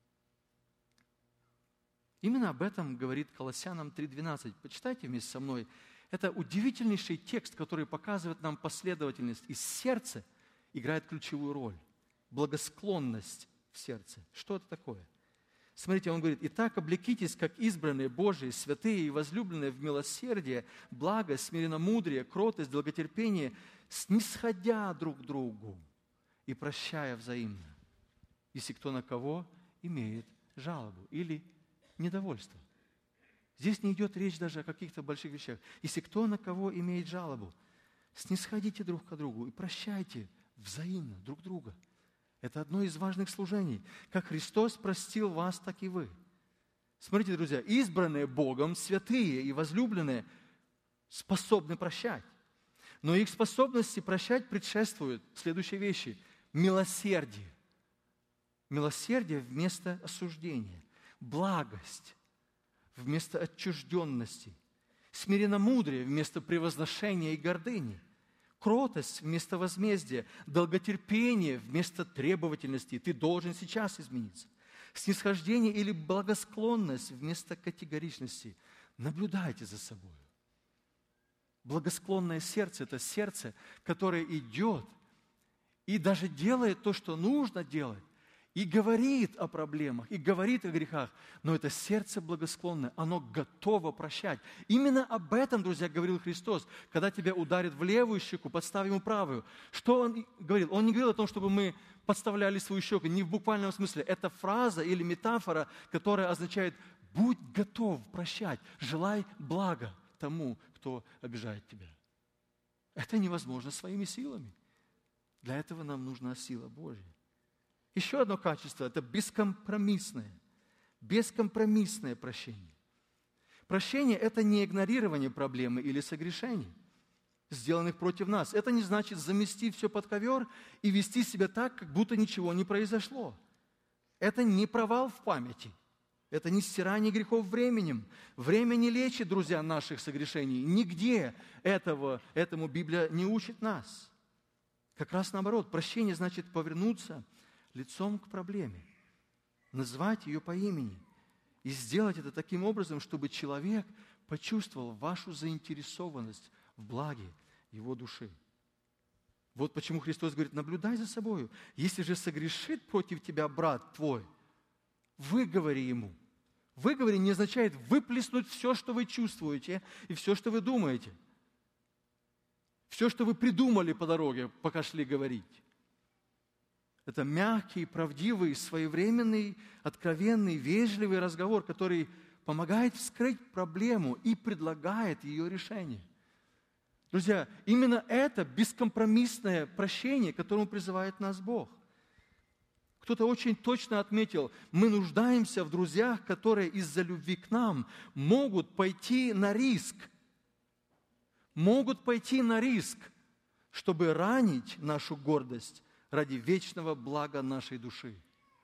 Именно об этом говорит Колоссянам три двенадцать. Почитайте вместе со мной. Это удивительнейший текст, который показывает нам последовательность. И сердце играет ключевую роль. Благосклонность в сердце. Что это такое? Смотрите, он говорит: «Итак, облекитесь, как избранные Божии, святые и возлюбленные в милосердие, благо, смиренномудрие, кротость, долготерпение, снисходя друг к другу и прощая взаимно, если кто на кого имеет жалобу или недовольство». Здесь не идет речь даже о каких-то больших вещах. Если кто на кого имеет жалобу, снисходите друг к другу и прощайте взаимно друг друга. Это одно из важных служений. Как Христос простил вас, так и вы. Смотрите, друзья, избранные Богом, святые и возлюбленные способны прощать. Но их способности прощать предшествуют следующие вещи. Милосердие. Милосердие вместо осуждения. Благость вместо отчужденности. Смиренномудрие вместо превозношения и гордыни. Кротость вместо возмездия, долготерпение вместо требовательности. Ты должен сейчас измениться. Снисхождение или благосклонность вместо категоричности. Наблюдайте за собой. Благосклонное сердце – это сердце, которое идет и даже делает то, что нужно делать, и говорит о проблемах, и говорит о грехах, но это сердце благосклонное, оно готово прощать. Именно об этом, друзья, говорил Христос. Когда тебя ударит в левую щеку, подставь ему правую. Что Он говорил? Он не говорил о том, чтобы мы подставляли свою щеку, не в буквальном смысле. Это фраза или метафора, которая означает: будь готов прощать, желай блага тому, кто обижает тебя. Это невозможно своими силами. Для этого нам нужна сила Божья. Еще одно качество – это бескомпромиссное, бескомпромиссное прощение. Прощение – это не игнорирование проблемы или согрешений, сделанных против нас. Это не значит замести все под ковер и вести себя так, как будто ничего не произошло. Это не провал в памяти. Это не стирание грехов временем. Время не лечит, друзья, наших согрешений. Нигде этого, этому Библия не учит нас. Как раз наоборот, прощение значит повернуться лицом к проблеме, назвать ее по имени и сделать это таким образом, чтобы человек почувствовал вашу заинтересованность в благе его души. Вот почему Христос говорит: наблюдай за собою. Если же согрешит против тебя брат твой, выговори ему. Выговори не означает выплеснуть все, что вы чувствуете, и все, что вы думаете. Все, что вы придумали по дороге, пока шли говорить. Это мягкий, правдивый, своевременный, откровенный, вежливый разговор, который помогает вскрыть проблему и предлагает ее решение. Друзья, именно это бескомпромиссное прощение, к которому призывает нас Бог. Кто-то очень точно отметил: мы нуждаемся в друзьях, которые из-за любви к нам могут пойти на риск, могут пойти на риск, чтобы ранить нашу гордость ради вечного блага нашей души.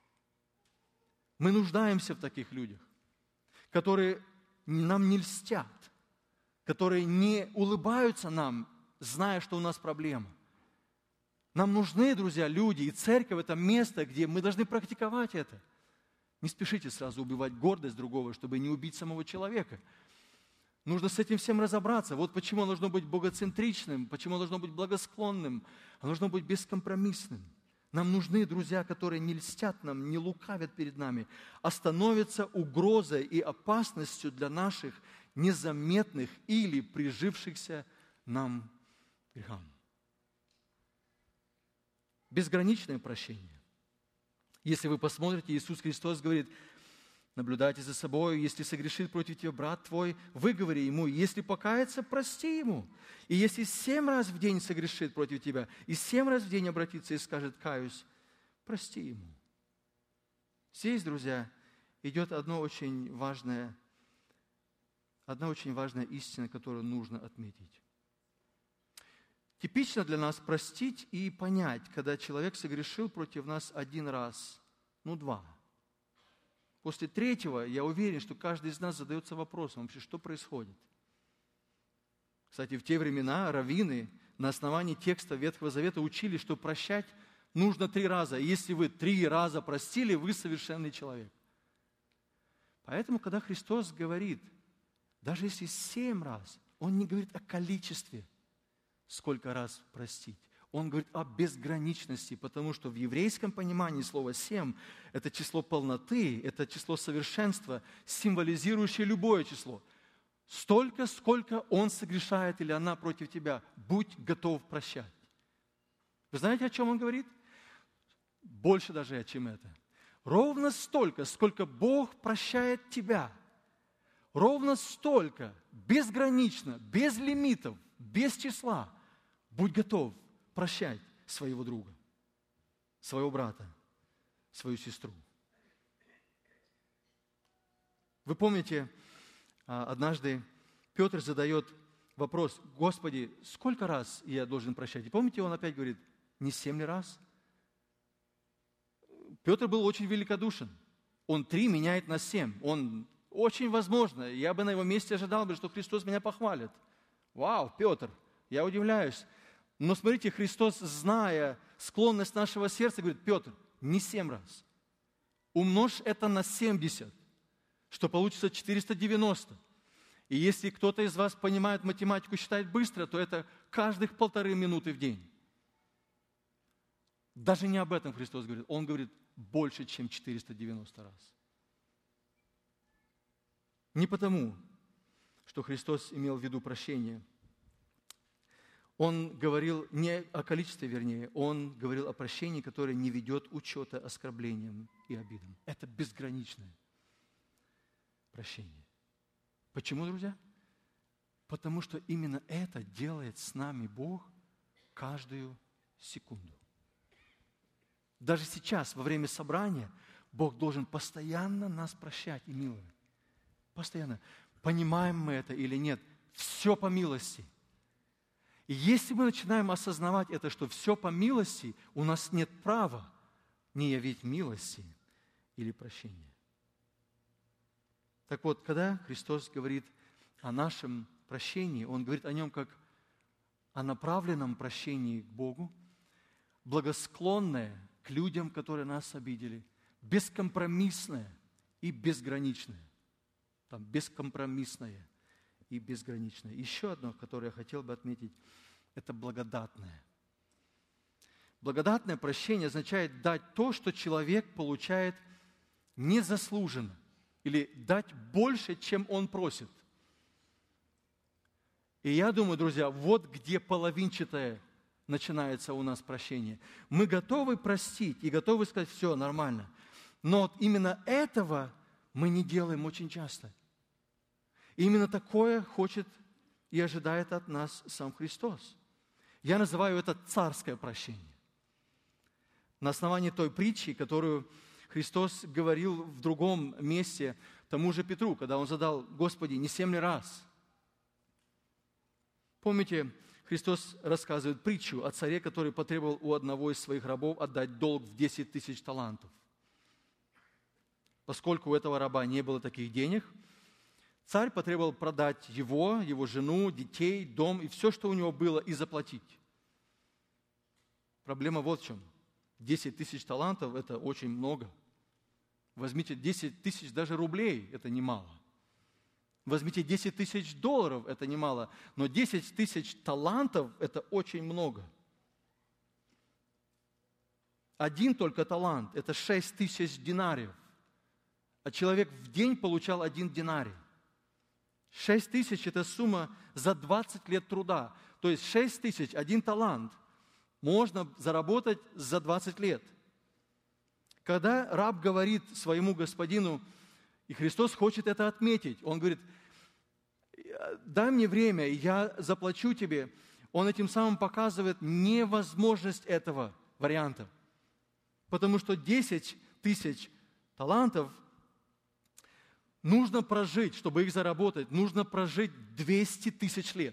Мы нуждаемся в таких людях, которые нам не льстят, которые не улыбаются нам, зная, что у нас проблема. Нам нужны, друзья, люди, и церковь – это место, где мы должны практиковать это. Не спешите сразу убивать гордость другого, чтобы не убить самого человека. Нужно с этим всем разобраться. Вот почему оно должно быть богоцентричным, почему оно должно быть благосклонным, оно должно быть бескомпромиссным. Нам нужны друзья, которые не льстят нам, не лукавят перед нами, а становятся угрозой и опасностью для наших незаметных или прижившихся нам грехам. Безграничное прощение. Если вы посмотрите, Иисус Христос говорит: наблюдайте за собой, если согрешит против тебя брат твой, выговори ему, если покается, прости ему. И если семь раз в день согрешит против тебя, и семь раз в день обратится и скажет: каюсь, прости ему. Здесь, друзья, идет одно очень важное, одна очень важная истина, которую нужно отметить. Типично для нас простить и понять, когда человек согрешил против нас один раз, ну два. После третьего, я уверен, что каждый из нас задается вопросом, вообще, что происходит. Кстати, в те времена раввины на основании текста Ветхого Завета учили, что прощать нужно три раза. И если вы три раза простили, вы совершенный человек. Поэтому, когда Христос говорит, даже если семь раз, Он не говорит о количестве, сколько раз простить. Он говорит о безграничности, потому что в еврейском понимании слово «семь» – это число полноты, это число совершенства, символизирующее любое число. Столько, сколько он согрешает или она против тебя, будь готов прощать. Вы знаете, о чем он говорит? Больше даже, чем это. Ровно столько, сколько Бог прощает тебя. Ровно столько, безгранично, без лимитов, без числа. Будь готов прощать своего друга, своего брата, свою сестру. Вы помните, однажды Петр задает вопрос: Господи, сколько раз я должен прощать? И помните, он опять говорит: не семь ли раз? Петр был очень великодушен. Он три меняет на семь. Он очень возможно, я бы на его месте ожидал бы, что Христос меня похвалит. Вау, Петр, я удивляюсь. Но смотрите, Христос, зная склонность нашего сердца, говорит: Петр, не семь раз. Умножь это на семьдесят, что получится четыреста девяносто. И если кто-то из вас понимает математику, считает быстро, то это каждых полторы минуты в день. Даже не об этом Христос говорит. Он говорит больше, чем четыреста девяносто раз. Не потому, что Христос имел в виду прощение. Он говорил не о количестве, вернее, Он говорил о прощении, которое не ведет учета оскорблениям и обидам. Это безграничное прощение. Почему, друзья? Потому что именно это делает с нами Бог каждую секунду. Даже сейчас, во время собрания, Бог должен постоянно нас прощать и миловать. Постоянно. Понимаем мы это или нет, все по милости. И если мы начинаем осознавать это, что все по милости, у нас нет права не явить милости или прощения. Так вот, когда Христос говорит о нашем прощении, Он говорит о нем как о направленном прощении к Богу, благосклонное к людям, которые нас обидели, бескомпромиссное и безграничное. Там бескомпромиссное и безграничное. Еще одно, которое я хотел бы отметить, это благодатное. Благодатное прощение означает дать то, что человек получает незаслуженно, или дать больше, чем он просит. И я думаю, друзья, вот где половинчатое начинается у нас прощение. Мы готовы простить и готовы сказать: все нормально. Но вот именно этого мы не делаем очень часто. И именно такое хочет и ожидает от нас сам Христос. Я называю это царское прощение. На основании той притчи, которую Христос говорил в другом месте тому же Петру, когда он задал: Господи, не семь ли раз? Помните, Христос рассказывает притчу о царе, который потребовал у одного из своих рабов отдать долг в десять тысяч талантов. Поскольку у этого раба не было таких денег, царь потребовал продать его, его жену, детей, дом и все, что у него было, и заплатить. Проблема вот в чем. десять тысяч талантов – это очень много. Возьмите десять тысяч даже рублей – это немало. Возьмите десять тысяч долларов, это немало, но десять тысяч талантов – это очень много. Один только талант – это шесть тысяч динариев. А человек в день получал один динарий. Шесть тысяч – это сумма за двадцать лет труда. То есть шесть тысяч, один талант можно заработать за двадцать лет. Когда раб говорит своему господину, и Христос хочет это отметить, он говорит, дай мне время, я заплачу тебе. Он этим самым показывает невозможность этого варианта. Потому что десять тысяч талантов нужно прожить, чтобы их заработать, нужно прожить двести тысяч лет.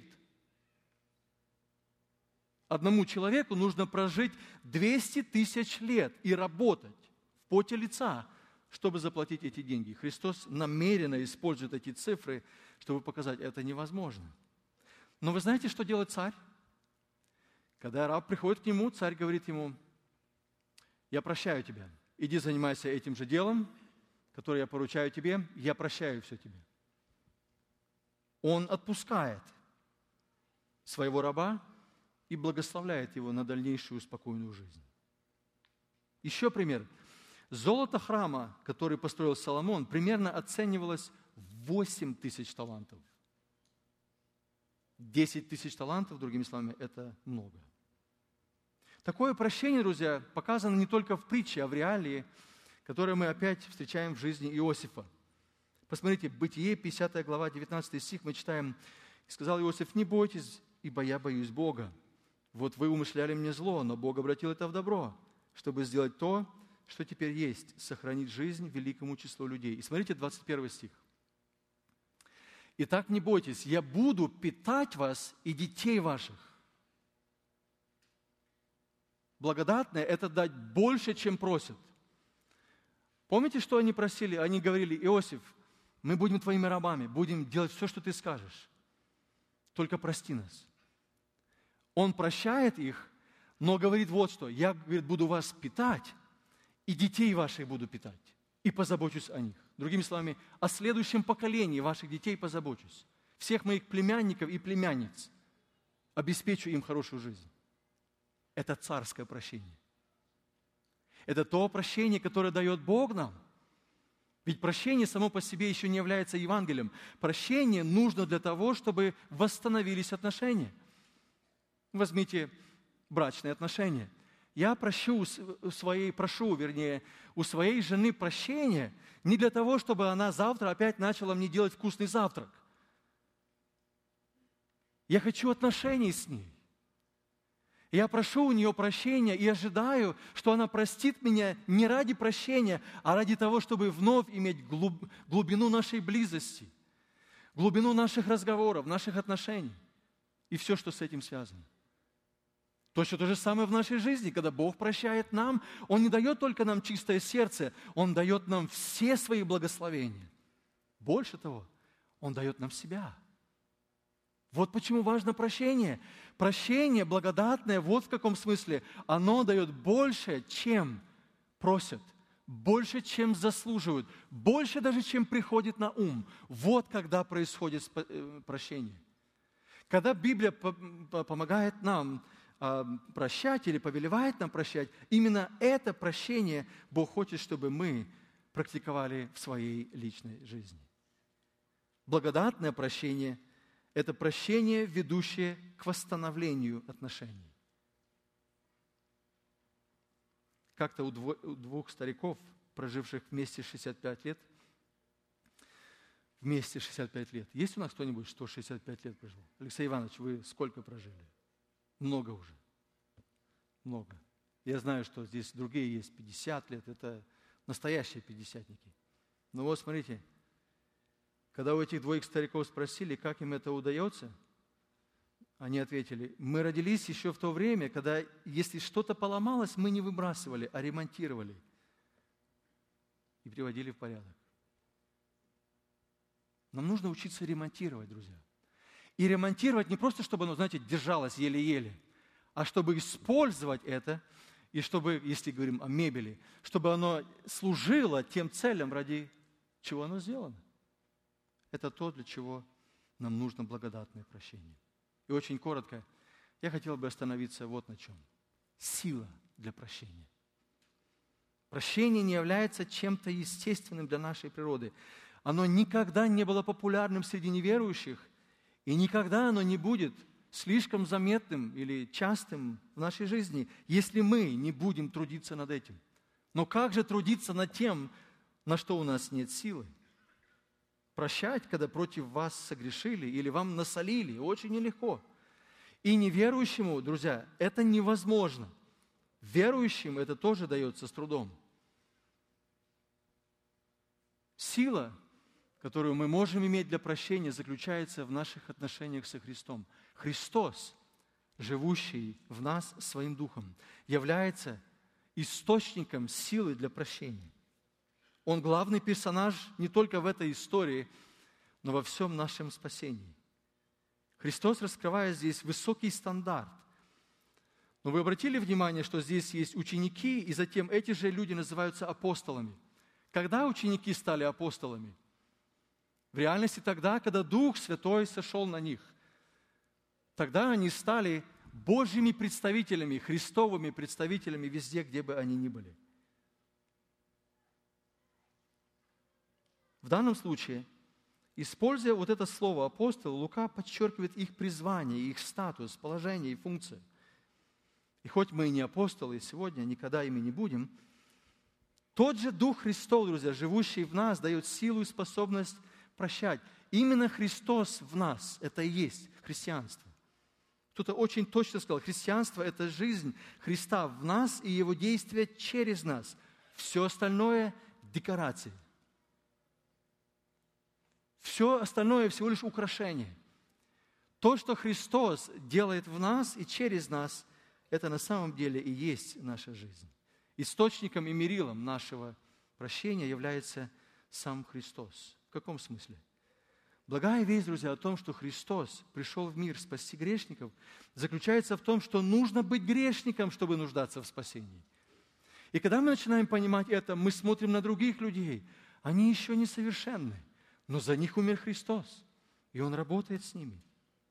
Одному человеку нужно прожить двести тысяч лет и работать в поте лица, чтобы заплатить эти деньги. Христос намеренно использует эти цифры, чтобы показать, это невозможно. Но вы знаете, что делает царь? Когда раб приходит к нему, царь говорит ему, я прощаю тебя, иди занимайся этим же делом, которое я поручаю тебе, я прощаю все тебе. Он отпускает своего раба и благословляет его на дальнейшую спокойную жизнь. Еще пример. Золото храма, который построил Соломон, примерно оценивалось в восемь тысяч талантов. десять тысяч талантов, другими словами, это много. Такое прощение, друзья, показано не только в притче, а в реалии, которое мы опять встречаем в жизни Иосифа. Посмотрите, Бытие, пятидесятая глава, девятнадцатый стих, мы читаем, «Сказал Иосиф, не бойтесь, ибо я боюсь Бога. Вот вы умышляли мне зло, но Бог обратил это в добро, чтобы сделать то, что теперь есть, сохранить жизнь великому числу людей». И смотрите, двадцать первый стих. «Итак, не бойтесь, я буду питать вас и детей ваших». Благодатное – это дать больше, чем просят. Помните, что они просили? Они говорили, Иосиф, мы будем твоими рабами, будем делать все, что ты скажешь. Только прости нас. Он прощает их, но говорит вот что. Я, говорит, буду вас питать, и детей ваших буду питать, и позабочусь о них. Другими словами, о следующем поколении ваших детей позабочусь. Всех моих племянников и племянниц обеспечу им хорошую жизнь. Это царское прощение. Это то прощение, которое дает Бог нам. Ведь прощение само по себе еще не является Евангелием. Прощение нужно для того, чтобы восстановились отношения. Возьмите брачные отношения. Я прощу у своей, прошу, вернее, у своей жены прощения не для того, чтобы она завтра опять начала мне делать вкусный завтрак. Я хочу отношений с ней. Я прошу у нее прощения и ожидаю, что она простит меня не ради прощения, а ради того, чтобы вновь иметь глуб, глубину нашей близости, глубину наших разговоров, наших отношений и все, что с этим связано. Точно то же самое в нашей жизни, когда Бог прощает нам, Он не дает только нам чистое сердце, Он дает нам все свои благословения. Больше того, Он дает нам себя. Вот почему важно прощение. Прощение благодатное, вот в каком смысле. Оно дает больше, чем просят, больше, чем заслуживают, больше даже, чем приходит на ум. Вот когда происходит прощение. Когда Библия помогает нам прощать или повелевает нам прощать, именно это прощение Бог хочет, чтобы мы практиковали в своей личной жизни. Благодатное прощение – это прощение, ведущее к восстановлению отношений. Как-то у двух стариков, проживших вместе шестьдесят пять лет, вместе шестьдесят пять лет. Есть у нас кто-нибудь, что шестьдесят пять лет прожил? Алексей Иванович, вы сколько прожили? Много уже. Много. Я знаю, что здесь другие есть пятьдесят лет. Это настоящие пятидесятники. Но вот смотрите, когда у этих двоих стариков спросили, как им это удается, они ответили, мы родились еще в то время, когда, если что-то поломалось, мы не выбрасывали, а ремонтировали и приводили в порядок. Нам нужно учиться ремонтировать, друзья. И ремонтировать не просто, чтобы оно, знаете, держалось еле-еле, а чтобы использовать это, и чтобы, если говорим о мебели, чтобы оно служило тем целям, ради чего оно сделано. это то, для чего нам нужно благодатное прощение. И очень коротко, я хотел бы остановиться вот на чем. Сила для прощения. Прощение не является чем-то естественным для нашей природы. Оно никогда не было популярным среди неверующих, и никогда оно не будет слишком заметным или частым в нашей жизни, если мы не будем трудиться над этим. Но как же трудиться над тем, на что у нас нет силы? Прощать, когда против вас согрешили или вам насолили, очень нелегко. И неверующему, друзья, это невозможно. Верующим это тоже дается с трудом. Сила, которую мы можем иметь для прощения, заключается в наших отношениях со Христом. Христос, живущий в нас своим Духом, является источником силы для прощения. Он главный персонаж не только в этой истории, но во всем нашем спасении. Христос раскрывает здесь высокий стандарт. Но вы обратили внимание, что здесь есть ученики, и затем эти же люди называются апостолами. Когда ученики стали апостолами? В реальности тогда, когда Дух Святой сошел на них. Тогда они стали Божьими представителями, Христовыми представителями везде, где бы они ни были. В данном случае, используя вот это слово «апостол», Лука подчеркивает их призвание, их статус, положение и функцию. И хоть мы и не апостолы сегодня, никогда ими не будем, тот же Дух Христов, друзья, живущий в нас, дает силу и способность прощать. Именно Христос в нас – это и есть христианство. Кто-то очень точно сказал, христианство – это жизнь Христа в нас и Его действия через нас. Все остальное – декорации. Все остальное всего лишь украшение. То, что Христос делает в нас и через нас, это на самом деле и есть наша жизнь. Источником и мерилом нашего прощения является сам Христос. В каком смысле? Благая весть, друзья, о том, что Христос пришел в мир спасти грешников, заключается в том, что нужно быть грешником, чтобы нуждаться в спасении. И когда мы начинаем понимать это, мы смотрим на других людей. Они еще не совершенны, но за них умер Христос, и Он работает с ними.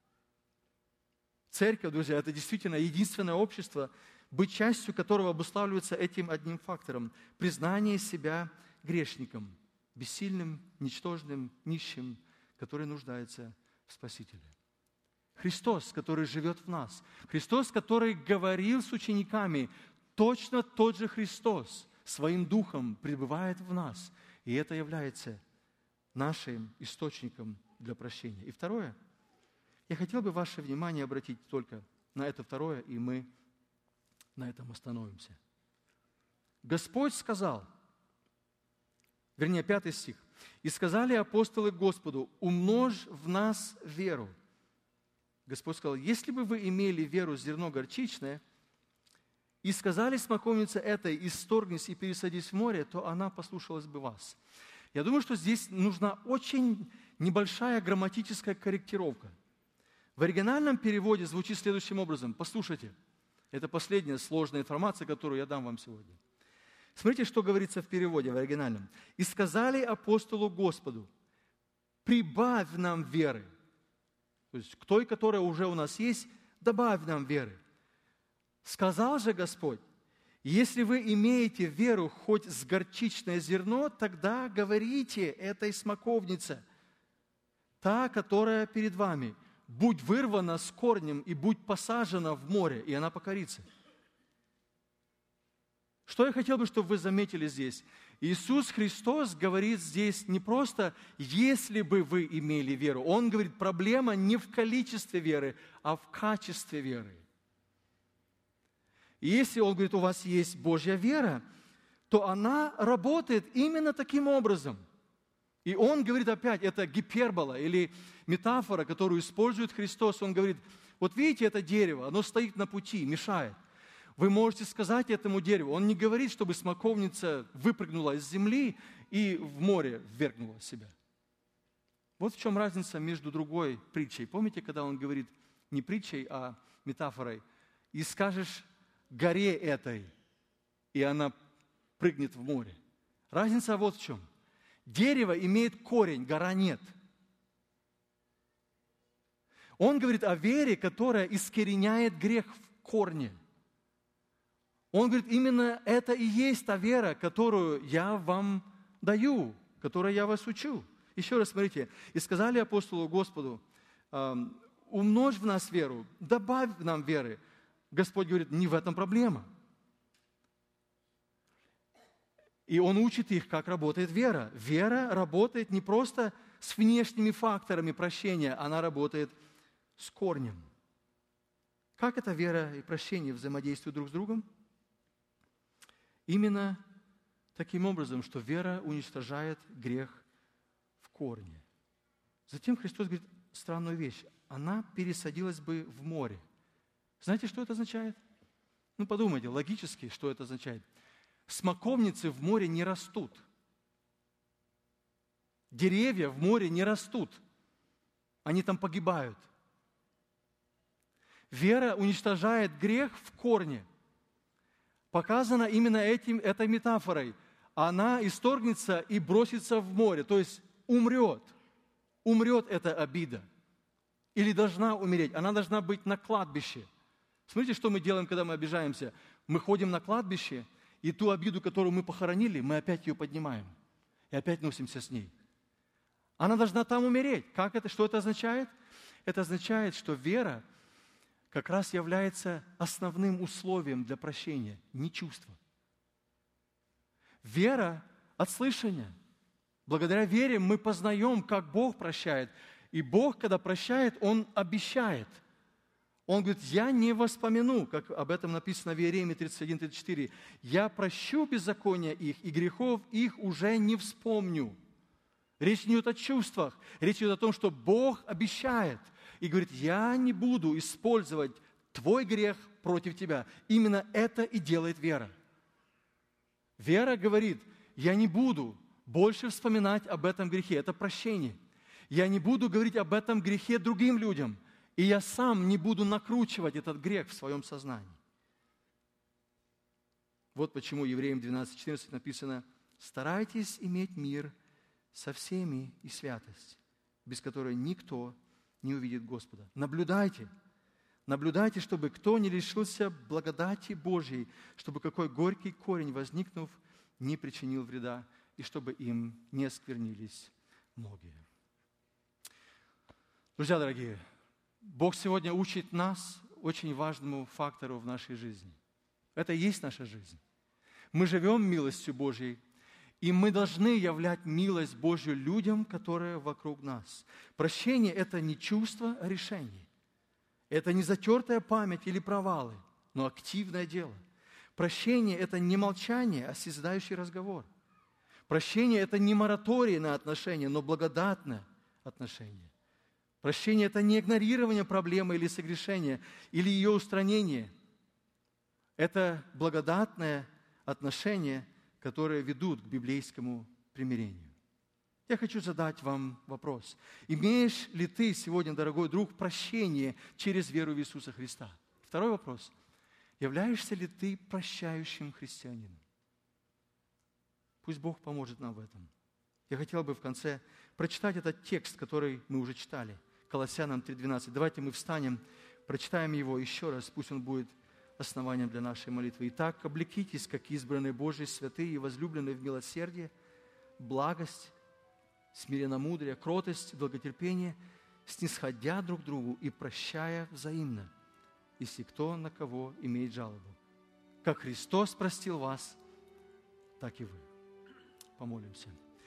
Церковь, друзья, это действительно единственное общество, быть частью которого обуславливается этим одним фактором – признание себя грешником, бессильным, ничтожным, нищим, который нуждается в Спасителе. Христос, который живет в нас, Христос, который говорил с учениками, точно тот же Христос своим Духом пребывает в нас, и это является нашим источником для прощения. И второе, я хотел бы ваше внимание обратить только на это второе, и мы на этом остановимся. Господь сказал, вернее, пятый стих, «И сказали апостолы Господу, умножь в нас веру». Господь сказал, если бы вы имели веру зерно горчичное, и сказали смоковнице этой, исторгнись и пересадись в море, то она послушалась бы вас. Я думаю, что здесь нужна очень небольшая грамматическая корректировка. В оригинальном переводе звучит следующим образом. Послушайте, это последняя сложная информация, которую я дам вам сегодня. Смотрите, что говорится в переводе, в оригинальном. «И сказали апостолу Господу, прибавь нам веры». То есть к той, которая уже у нас есть, добавь нам веры. Сказал же Господь, если вы имеете веру хоть с горчичное зерно, тогда говорите этой смоковнице, та, которая перед вами, будь вырвана с корнем и будь посажена в море, и она покорится. Что я хотел бы, чтобы вы заметили здесь? Иисус Христос говорит здесь не просто «если бы вы имели веру». Он говорит, проблема не в количестве веры, а в качестве веры. И если Он говорит, у вас есть Божья вера, то она работает именно таким образом. И Он говорит опять, это гипербола или метафора, которую использует Христос. Он говорит, вот видите это дерево, оно стоит на пути, мешает. Вы можете сказать этому дереву, он не говорит, чтобы смоковница выпрыгнула из земли и в море ввергнула себя. Вот в чем разница между другой притчей. Помните, когда он говорит не притчей, а метафорой, и скажешь горе этой, и она прыгнет в море. Разница вот в чем. Дерево имеет корень, гора нет. Он говорит о вере, которая искореняет грех в корне. Он говорит, именно это и есть та вера, которую я вам даю, которой я вас учу. Еще раз смотрите. «И сказали апостолу Господу, умножь в нас веру, добавь нам веры». Господь говорит, не в этом проблема. И Он учит их, как работает вера. Вера работает не просто с внешними факторами прощения, она работает с корнем. Как эта вера и прощение взаимодействуют друг с другом? Именно таким образом, что вера уничтожает грех в корне. Затем Христос говорит странную вещь. Она пересадилась бы в море. Знаете, что это означает? Ну, подумайте, логически, что это означает. Смоковницы в море не растут. Деревья в море не растут. Они там погибают. Вера уничтожает грех в корне. Показано именно этим, этой метафорой. Она исторгнется и бросится в море, то есть умрет. Умрет эта обида. Или должна умереть. Она должна быть на кладбище. Смотрите, что мы делаем, когда мы обижаемся. Мы ходим на кладбище, и ту обиду, которую мы похоронили, мы опять ее поднимаем. И опять носимся с ней. Она должна там умереть. Как это? Что это означает? Это означает, что вера как раз является основным условием для прощения, не чувство. Вера от слышания. Благодаря вере мы познаем, как Бог прощает. И Бог, когда прощает, Он обещает. Он говорит, я не воспомяну, как об этом написано в Иеремии тридцать один тридцать четыре. Я прощу беззакония их, и грехов их уже не вспомню. Речь не идет о чувствах. Речь идет о том, что Бог обещает. И говорит, я не буду использовать твой грех против тебя. Именно это и делает вера. Вера говорит, я не буду больше вспоминать об этом грехе. Это прощение. Я не буду говорить об этом грехе другим людям. И я сам не буду накручивать этот грех в своем сознании. Вот почему Евреям двенадцать четырнадцать написано, старайтесь иметь мир со всеми и святость, без которой никто не увидит Господа. Наблюдайте, наблюдайте, чтобы кто не лишился благодати Божьей, чтобы какой горький корень, возникнув, не причинил вреда, и чтобы им не осквернились многие. Друзья дорогие, Бог сегодня учит нас очень важному фактору в нашей жизни. Это и есть наша жизнь. Мы живем милостью Божьей, и мы должны являть милость Божью людям, которые вокруг нас. Прощение – это не чувство, а решение. Это не затертая память или провалы, но активное дело. Прощение – это не молчание, а созидающий разговор. Прощение – это не мораторий на отношения, но благодатное отношение. Прощение – это не игнорирование проблемы или согрешения, или ее устранение. Это благодатное отношение, которые ведут к библейскому примирению. Я хочу задать вам вопрос. Имеешь ли ты сегодня, дорогой друг, прощение через веру в Иисуса Христа? Второй вопрос. Являешься ли ты прощающим христианином? Пусть Бог поможет нам в этом. Я хотел бы в конце прочитать этот текст, который мы уже читали. Колоссянам три двенадцать. Давайте мы встанем, прочитаем его еще раз, пусть он будет основанием для нашей молитвы. Итак, облекитесь, как избранные Божьи, святые и возлюбленные в милосердие, благость, смиренномудрие, кротость, долготерпение, снисходя друг другу и прощая взаимно, если кто на кого имеет жалобу. Как Христос простил вас, так и вы. Помолимся.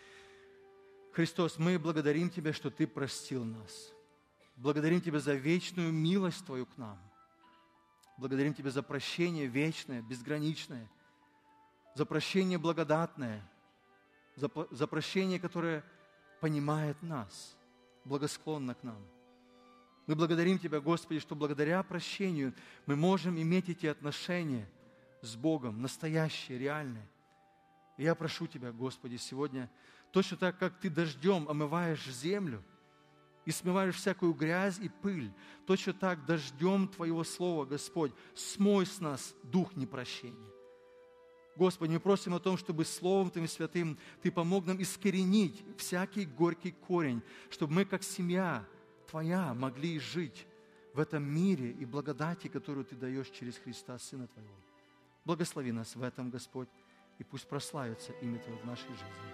Христос, мы благодарим Тебя, что Ты простил нас. Благодарим Тебя за вечную милость Твою к нам. Благодарим Тебя за прощение вечное, безграничное, за прощение благодатное, за, за прощение, которое понимает нас, благосклонно к нам. Мы благодарим Тебя, Господи, что благодаря прощению мы можем иметь эти отношения с Богом, настоящие, реальные. И я прошу Тебя, Господи, сегодня, точно так, как Ты дождем омываешь землю, и смываешь всякую грязь и пыль, точно так дождем Твоего Слова, Господь, смой с нас дух непрощения. Господи, мы просим о том, чтобы Словом Твоим Святым Ты помог нам искоренить всякий горький корень, чтобы мы, как семья Твоя, Твоя могли жить в этом мире и благодати, которую Ты даешь через Христа, Сына Твоего. Благослови нас в этом, Господь, и пусть прославится имя Твое в нашей жизни.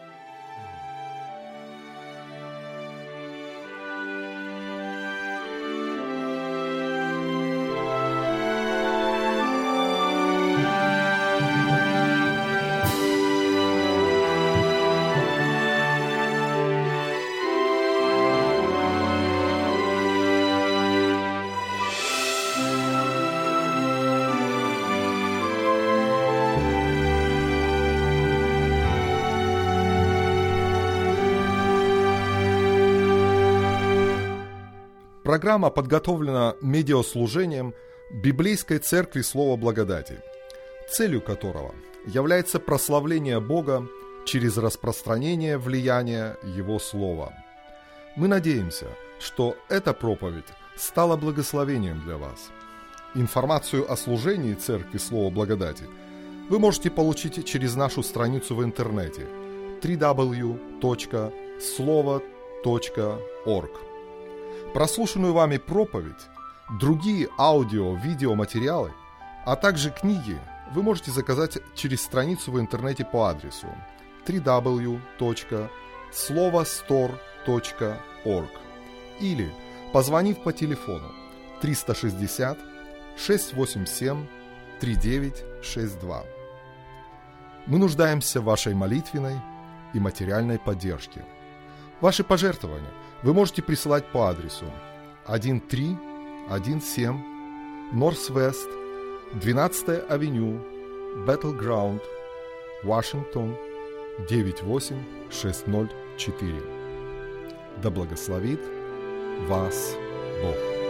Программа подготовлена медиаслужением Библейской Церкви Слова Благодати, целью которого является прославление Бога через распространение влияния Его Слова. Мы надеемся, что эта проповедь стала благословением для вас. Информацию о служении Церкви Слова Благодати вы можете получить через нашу страницу в интернете дабл ю дабл ю дабл ю точка слово точка орг. Прослушанную вами проповедь, другие аудио-видеоматериалы, а также книги вы можете заказать через страницу в интернете по адресу дабл ю дабл ю дабл ю точка слово стор точка орг или позвонив по телефону триста шестьдесят шестьсот восемьдесят семь тридцать девять шестьдесят два. Мы нуждаемся в вашей молитвенной и материальной поддержке. Ваши пожертвования вы можете присылать по адресу тысяча триста семь Норс-Вест, двенадцатая авеню, Battleground, Вашингтон, девять восемь шесть ноль четыре. Да благословит вас Бог.